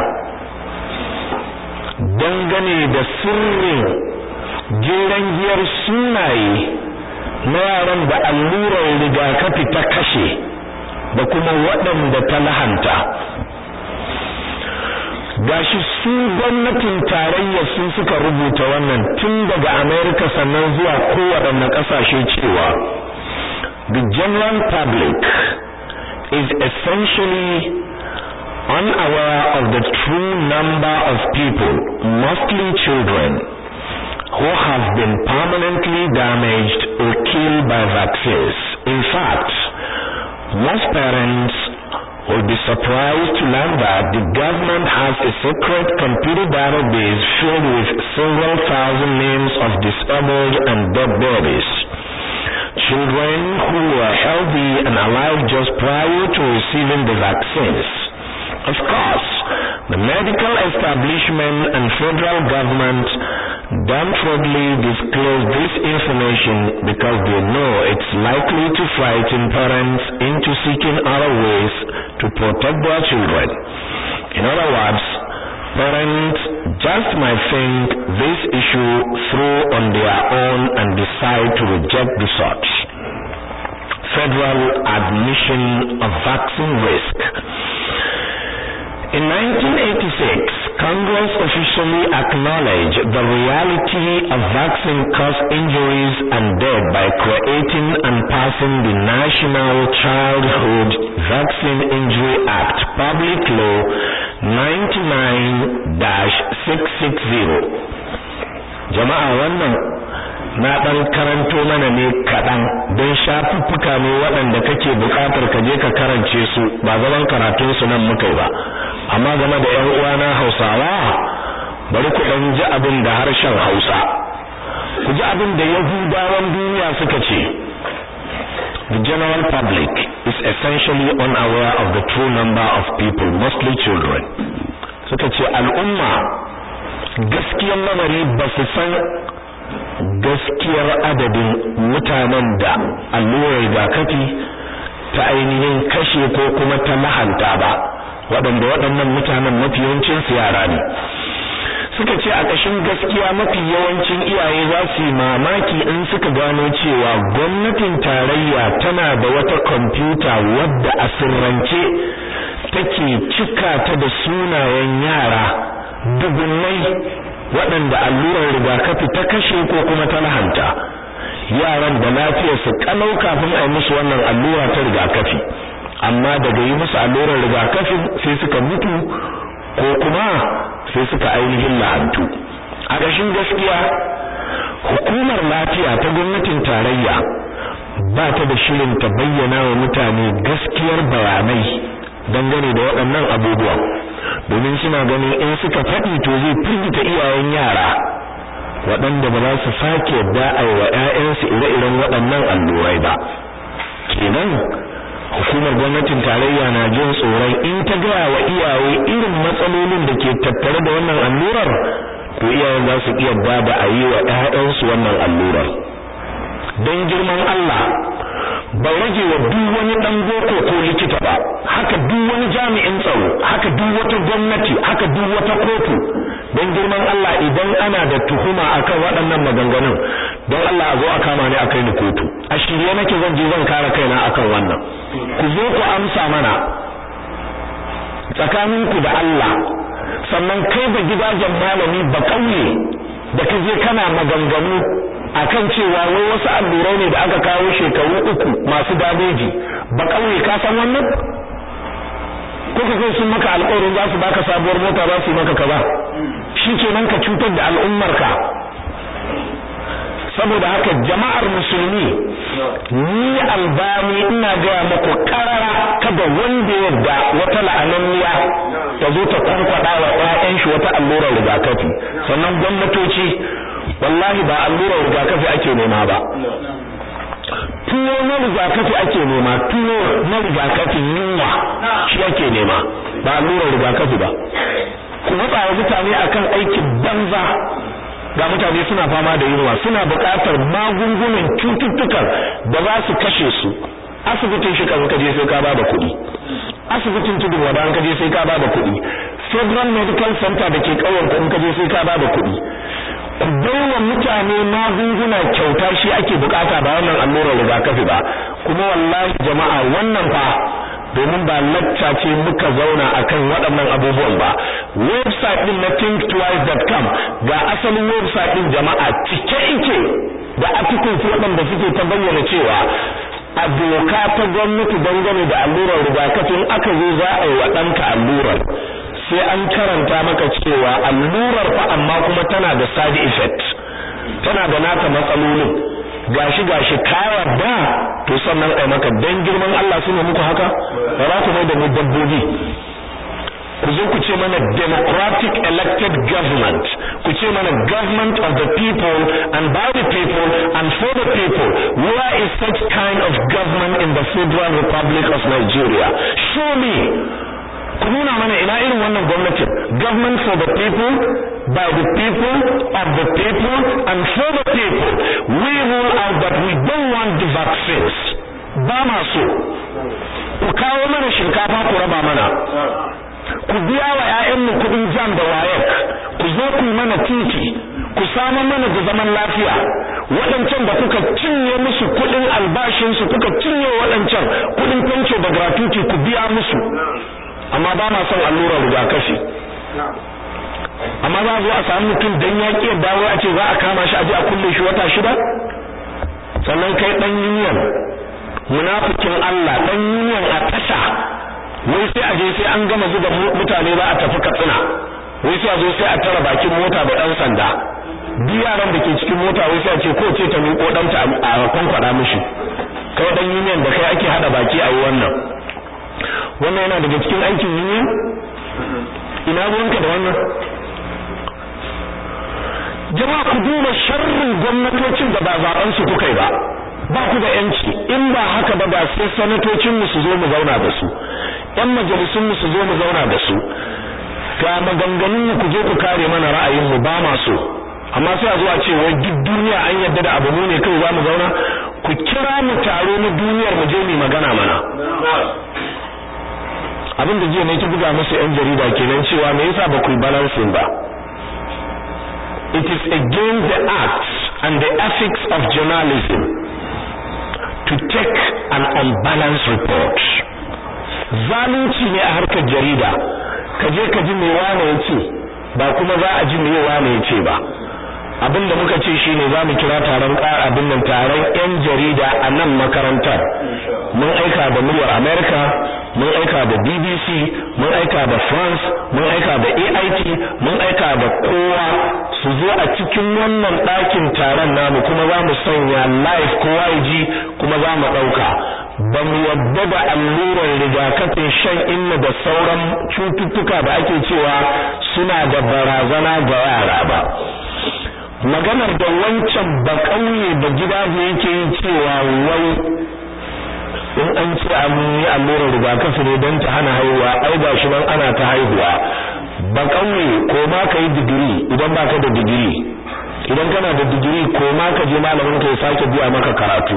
Speaker 1: dangane da sirrin jiran giyar sunaye na yaran da allurar rigakafi ta kashe da kuma waɗanda ta lahanta. Gashi su gwamnatin tarayya sun suka rubuta wannan tun daga America sannan zuwa kowaɗanne ƙasashe cewa the general public is essentially unaware of the true number of people, mostly children, who have been permanently damaged or killed by vaccines. In fact, most parents will be surprised to learn that the government has a secret computer database filled with several thousand names of disabled and dead babies, children who were healthy and alive just prior to receiving the vaccines. Of course, the medical establishment and federal government downwardly disclose this information because they know it's likely to frighten parents into seeking other ways to protect their children. In other words, parents just might think this issue through on their own and decide to reject the search. Federal admission of vaccine risk. In nineteen eighty-six, Congress officially acknowledged the reality of vaccine-caused injuries and death by creating and passing the National Childhood Vaccine Injury Act, Public Law ninety-nine dash six sixty. Jama'a wannan na dan karanto mana ne kadan don shafuffuka ne waɗanda kake buƙatar ka je ka karance su ba zaman karatun su nan muka ba. Amma game da ƴan uwana Hausawa bari ku dan ji abin da harshen Hausa, ku ji abin da Yahudawan duniya suka ce. The general public is essentially unaware of the true number of people, mostly children. Suka ce al'umma gaskiyar lamari ba su san gaskiyar adadin mutanen da allurar rigakafi ta ainihin kashe ko kuma ta lahanta ba, waɗanda waɗannan mutanen mafi yawancin su yara ne. Suka ce a ƙashin gaskiya mafi yawancin iyaye za su yi mamaki in suka gano cewa gwamnatin tarayya tana da wata kwamfuta wadda a sirrance take cika ta da sunayen yara dubunnai waɗanda allurar rigakafi ta kashe ko kuma ta lahanta, yaran da lafiyarsu kalau kafin a yi musu wannan allura ta rigakafi, amma daga yi musu allurar rigakafi sai suka mutu ko kuma sai suka ainihin lahantu. A ƙashin gaskiya hukumar lafiya ta gwamnatin tarayya ba ta da shirin ta bayyana wa mutane gaskiyar bayanai dangane da waɗannan abubuwa domin suna ganin in suka faɗi to zai firgita iyayen yara waɗanda ba za su sake yadda a wa ƴaƴansu ire-iren waɗannan allurai ba. Kenan hukumar gwamnatin tarayya na jin tsoron in ta gaya wa iyaye irin matsalolin da ke tattare da wannan allurar to iyayen za su iya da a yi wa ƴaƴansu wannan allurar. Don girman Allah ba rage wa duk wani dan boko ko likita ba, haka duk wani jami'in tsaro, haka duk wata gwamnati, haka duk wata kotu. Don girman Allah idan ana da tuhuma akan waɗannan maganganun don Allah a zo a kama ni a kai ni kotu. A shirye nake zan je zan kare kaina akan wannan. Ku zo ku amsa mana tsakaninku da Allah. Sannan kai da gidajen malami ba kauye da kaje kana maganganu akan cewa wai wasu allurai ne da aka kawo shekaru uku masu dameji, ba kauye ka san wannan? Ko ka sun maka alƙawarin za su baka sabuwar mota za su yi maka kaza, shikenan ka cutar da al'ummarka. Saboda haka jama'ar musulmi, ni Albani ina ga muku karara kada wanda yadda wata la'ananniya ta zo ta kwankwada wa ƴaƴan shi wata allurar rigakafi. Sannan gwamnatoci wallahi ba allurar rigakafi ake nema ba, tuwo na rigakafi ake nema, tuwo na rigakafin yunwa shi ake nema, ba allurar rigakafi ba. Ku matsa wa mutane akan aikin banza. Ga mutane suna fama da yunwa, suna buƙatar magungunan cututtukan da za su kashe su. Asibitin shi kan kaje sai ka ba da kuɗi, asibitin tudun wada an kaje sai ka ba da kuɗi, Federal Medical Center da ke ƙauyen ku in kaje sai ka ba da kuɗi. Ku baiwa mutane magunguna kyauta shi ake bukata ba wannan allurar rigakafi ba. Kuma wallahi jama'a wannan fa domin ba lacca ce muka zauna akan waɗannan abubuwan ba. Website din na think twice dot com ga asalin website din jama'a cike ike da articles waɗanda suke ta bayyana cewa a doka ta gwamnati dangane da allurar rigakafin aka zo za a yi wa ɗanka allurar sai an karanta maka cewa allurar fa amma kuma tana da side effect, tana da nata matsalolin, gashi gashi kawar da to sannan ai maka dan girman Allah sune muku haka ba za ku mai da mu dabbobi. Ku zo ku ce mana democratic elected government, ku ce mana government of the people and by the people and for the people. Where is such kind of government in the Federal Republic of Nigeria? Show me. Ku nuna mana ina irin wannan gwamnatin, government for the people, by the people, of the people and for the people. We rule out that we don't want the vaccines. Ba ma so. Ku kawo mana shinkafa ku raba mana. Ku biya wa ƴaƴanmu kuɗin jam da wayek, ku zo ku mana titi, ku samu mana da zaman lafiya. Waɗancan da kuka cinye musu kuɗin albashinsu, kuka cinye waɗancan kuɗin pension da gratuity ku biya musu. Amma ba ma son allurar rigakafi. Amma za zo a samu mutum dan yaƙi ya dawo a ce za a kama shi a je a kulle shi wata shida. Sannan kai dan yuniyan, munafikin Allah, dan yuniyan a tasha, wai sai a je sai an gama zuba mutane za a tafi Katsina, wai sai a zo sai a tara bakin mota da dan sanda, duk yaran da ke cikin mota wai sai a ce ko ce ta miƙo ɗanta a kwankwada mishi. Kai dan yuniyan da kai ake hada baki a yi wannan. Wannan yana daga cikin aikin union? Ina ruwanka da wannan? Jama'a ku duba sharrin gwamnatocin da ba zaben su kuka yi ba. Ba ku da yanci, in ba haka ba ba sai sanatocin mu su zo mu zauna da su, ƴan majalisun mu su zo mu zauna da su. Ga maganganun mu ku je ku kare mana ra'ayin mu ba ma so. Amma sai a zo a ce wai duk duniya an yarda da abu mu ne kai za mu zauna? Ku kira mu taro na duniyar mu je mu magana mana. Abin da jiya ne ki buga musu ƴan jarida kenan cewa me yasa ba ku yi balancing ba. It is against the acts and the ethics of journalism to take an unbalanced report. Zalunci ne a harkar jarida, ka je ka ji me wane yace ba kuma za a ji me wane yace ba. Abin da muka ce shine za mu kira taron ƙara abin nan taron ƴan jarida a nan makarantar. Mun aika da muryar America, mun aika da B B C, mun aika da France, mun aika da A I T, mun aika da kowa su zo a cikin wannan ɗakin taron namu kuma za mu sanya live kowa ya ji kuma za mu ɗauka ba mu yadda da allurar rigakafin shan inna da sauran cututtuka da ake cewa suna da barazana ga yara ba. Maganar da wancan ba ƙauye da gida yake yin cewa wai in an ce an yi allurar rigakafi ne don ta hana haihuwa ai ba shi nan ana ta haihuwa. Ba ƙauye ko ma ka yi digiri idan ba ka da digiri, idan kana da digiri ko ma ka je malamin ka ya sake biya maka karatu.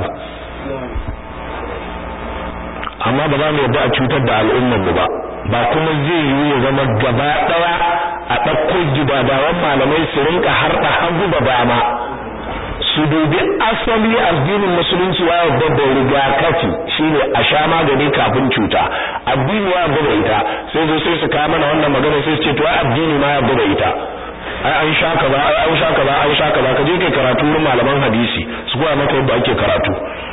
Speaker 1: Amma ba za mu yarda a cutar da al'ummar mu ba, ba kuma zai yi ya zama gaba ɗaya a ɗauko gidadawan malamai su rinka harɗa hagu da dama su dubi asali addinin musulunci ya yarda da rigakafi shine a sha magani kafin cuta. Addini ya yarda da ita, sai zo sai su kawo mana wannan magana sai su ce to addini ma ya yarda da ita. ai an sha kaza ai an sha kaza an sha kaza ka je kai karatu wurin malaman hadisi su koya maka yadda ake karatu.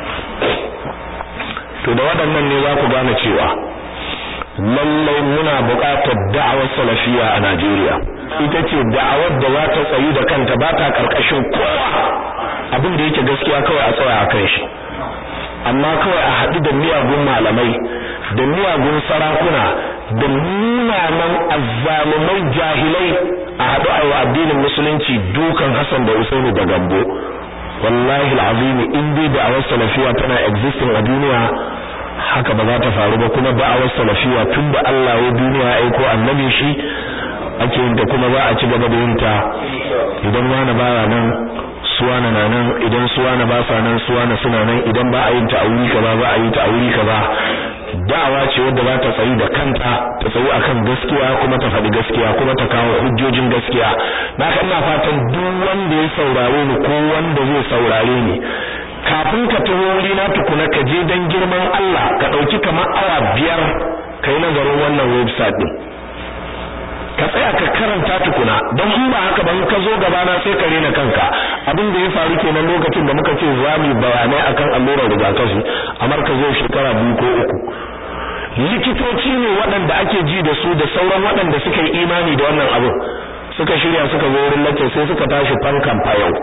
Speaker 1: To da waɗannan ne za ku gane cewa lallai muna buƙatar da'awar salafiyya a Najeriya. Ita ce da'awar da za ta tsayi da kanta ba ta karkashin kowa, abin da yake gaskiya kawai a tsaya a kan shi. Amma kawai a haɗu da miyagun malamai da miyagun sarakuna da munanan azzalumai jahilai a haɗu a yi addinin musulunci dukan Hassan da Usaini da Gambo. Wallahi alazim in dai da'awar salafiyya tana existing a duniya haka ba za ta faru ba. Kuma da'awar salafiyya tunda Allah ya duniya ya aiko annabi shi ake yin ta kuma za a ci gaba da yin ta. Idan wani baya nan suwana na nan, idan suwana ba sa nan suwana suna nan, idan ba a yin ta a wuri kaza ba a yi ta a wuri kaza. Da'awa ce wadda za ta tsayi da kanta, ta tsayi akan gaskiya kuma ta faɗi gaskiya kuma ta kawo hujjojin gaskiya. Na kan ina fatan duk wanda ya saurare ni ko wanda zai saurare ni kafin ka taho wuri na tukuna ka je dan girman Allah ka dauki kamar awa biyar kai nazarin wannan website din. Ka tsaya ka karanta tukuna don in ba haka ba ka zo gaba na sai ka rena kanka. Abin da ya faru kenan lokacin da muka ce za mu bayanai akan allurar rigakafi a markazin shekara biyu ko uku. Likitoci ne waɗanda ake ji da su da sauran waɗanda suka yi imani da wannan abin suka shirya suka zo wurin lacce sai suka tashi fankan fayau.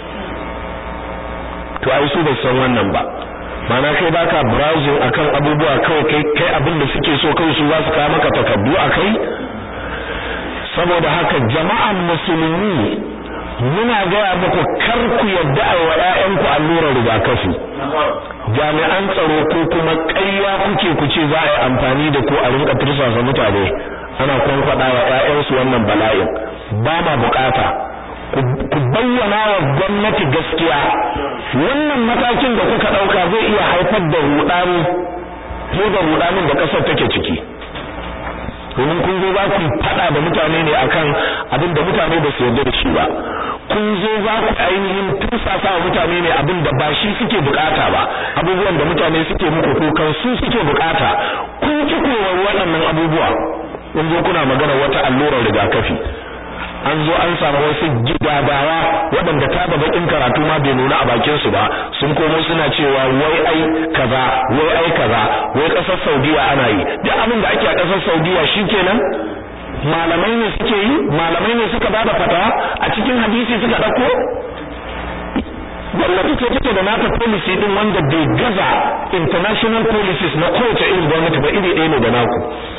Speaker 1: To ai su ba san wannan ba. Mana kai baka browsing akan abubuwa kawai kai kai abin da suke so kai su za su kawo maka takaddu akai. Saboda haka jama'an musulmi muna gaya muku kar ku yadda a wa ƴaƴanku allurar rigakafi. Jami'an tsaro ko kuma ƙarya kuke ku ce za a yi amfani da ku a rinka tursasa mutane ana kwankwada wa ƴaƴansu wannan bala'in. Ba ma bukata ku bayyana wa gwamnati gaskiya. Wannan matakin da kuka dauka zai iya haifar da rudani ko da rudanin da kasar take ciki. Domin kun zo za ku fada da mutane ne akan abin da mutane ba su yarda da shi ba. Kun zo za ku ainihin tursasa wa mutane ne abin da ba shi suke bukata ba. Abubuwan da mutane suke muku kukan su suke bukata. Kun ki koyar waɗannan abubuwa. Kun zo kuna magana wata allurar rigakafi. An zo an samu wasu gidabawa waɗanda ta da bakin karatu ma bai nuna a bakin su ba, sun komo suna cewa wai ai kaza wai ai kaza wai kasar Saudiya ana yi. Duk abin da ake a kasar Saudiya shikenan malamai ne suke yi, malamai ne suka bada fatawa a cikin hadisi suka dauko. Gwamnati ce take da nata policy din wanda bai gaza international policies na kowace irin gwamnati ba, iri ɗaya ne da naku.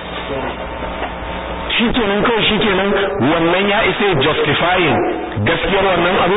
Speaker 1: Shikenan kawai shikenan wannan ya isa justifying gaskiyar wannan abu.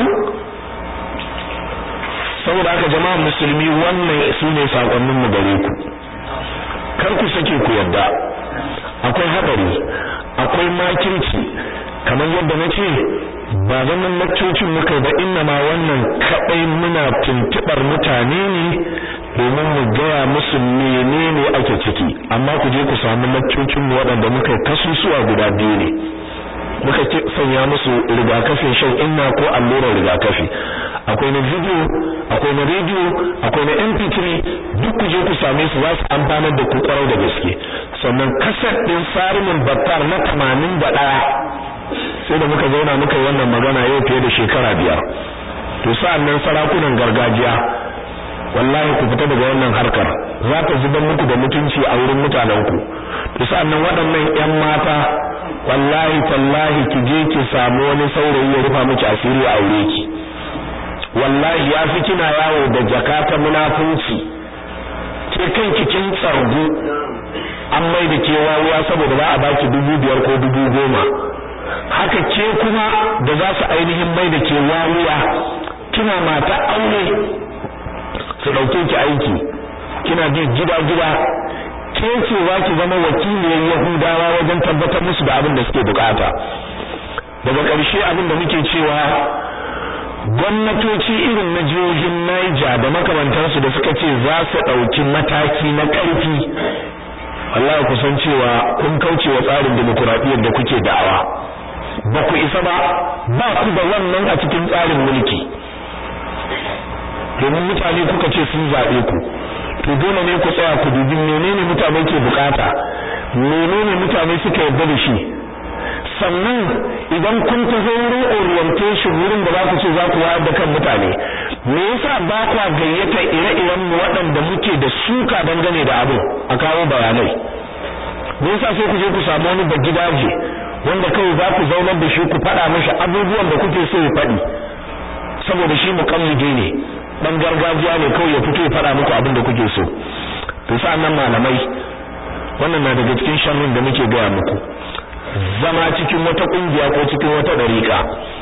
Speaker 1: Saboda haka jama'a musulmi wannan su ne sakonnin mu gare ku. Kar ku sake ku yarda akwai hadari, akwai makirci kamar yadda nace ba zaman laccocin muka ba, inna ma wannan kadai muna tuntubar mutane ne domin mu gaya musu menene ake ciki. Amma ku je ku samu laccocin mu waɗanda muka kasusuwa guda biyu ne, muka sanya musu rigakafin shan inna ko allurar rigakafi. Akwai na video, akwai na radio, akwai na M P three, duk ku je ku same su za su amfanar da ku kwarai da gaske. Sannan kasar din Sarimin Battar na tamanin da ɗaya sai da muka zauna muka yi wannan magana yau fiye da shekara biyar. To sa'annan sarakunan gargajiya wallahi ku fita daga wannan harkar, za ta zubar muku da mutunci a wurin mutanen ku. To sa'annan waɗannan ƴan mata wallahi tallahi ki je ki samu wani saurayi ya rufa miki asiri a aure ki wallahi ya fi kina yawo da jaka ta munafunci ke kanki kin tsargu an mai da ke wawa saboda ba a baki dubu biyar ko dubu goma haka ke kuma da za su ainihin mai da ke wawa kina mata aure su dauke ki aiki kina ji gida gida ke ce za ki zama wakiliyar Yahudawa wajen tabbatar musu da abin da suke bukata daga ƙarshe abin da muke cewa gwamnatoci irin na jihohin Niger da makamantansu da suka ce za su dauki mataki na ƙarfi Allah ku san cewa kun kauce wa tsarin demokradiyyar da kuke da'awa ba ku isa ba ba ku da wannan a cikin tsarin mulki domin mutane kuka ce sun zabe ku to dole ne ku tsaya ku dubi menene mutane ke bukata menene mutane suka yarda da shi sannan idan kun tafi wurin orientation wurin da za ku ce za ku wayar da kan mutane me yasa ba ku gayyata ire-iren mu waɗanda muke da suka dangane da abu a kawo bayanai me yasa sai ku je ku samu wani bagidaje wanda kai za ku zaunar da shi ku faɗa mishi abubuwan da kuke so ya faɗi saboda shi mukammije ne dan gargajiya ne kawai ya fito ya faɗa muku abin da kuke so to sa'annan malamai wannan na daga cikin sharrin da muke ga muku zama cikin wata kungiya ko cikin wata dariƙa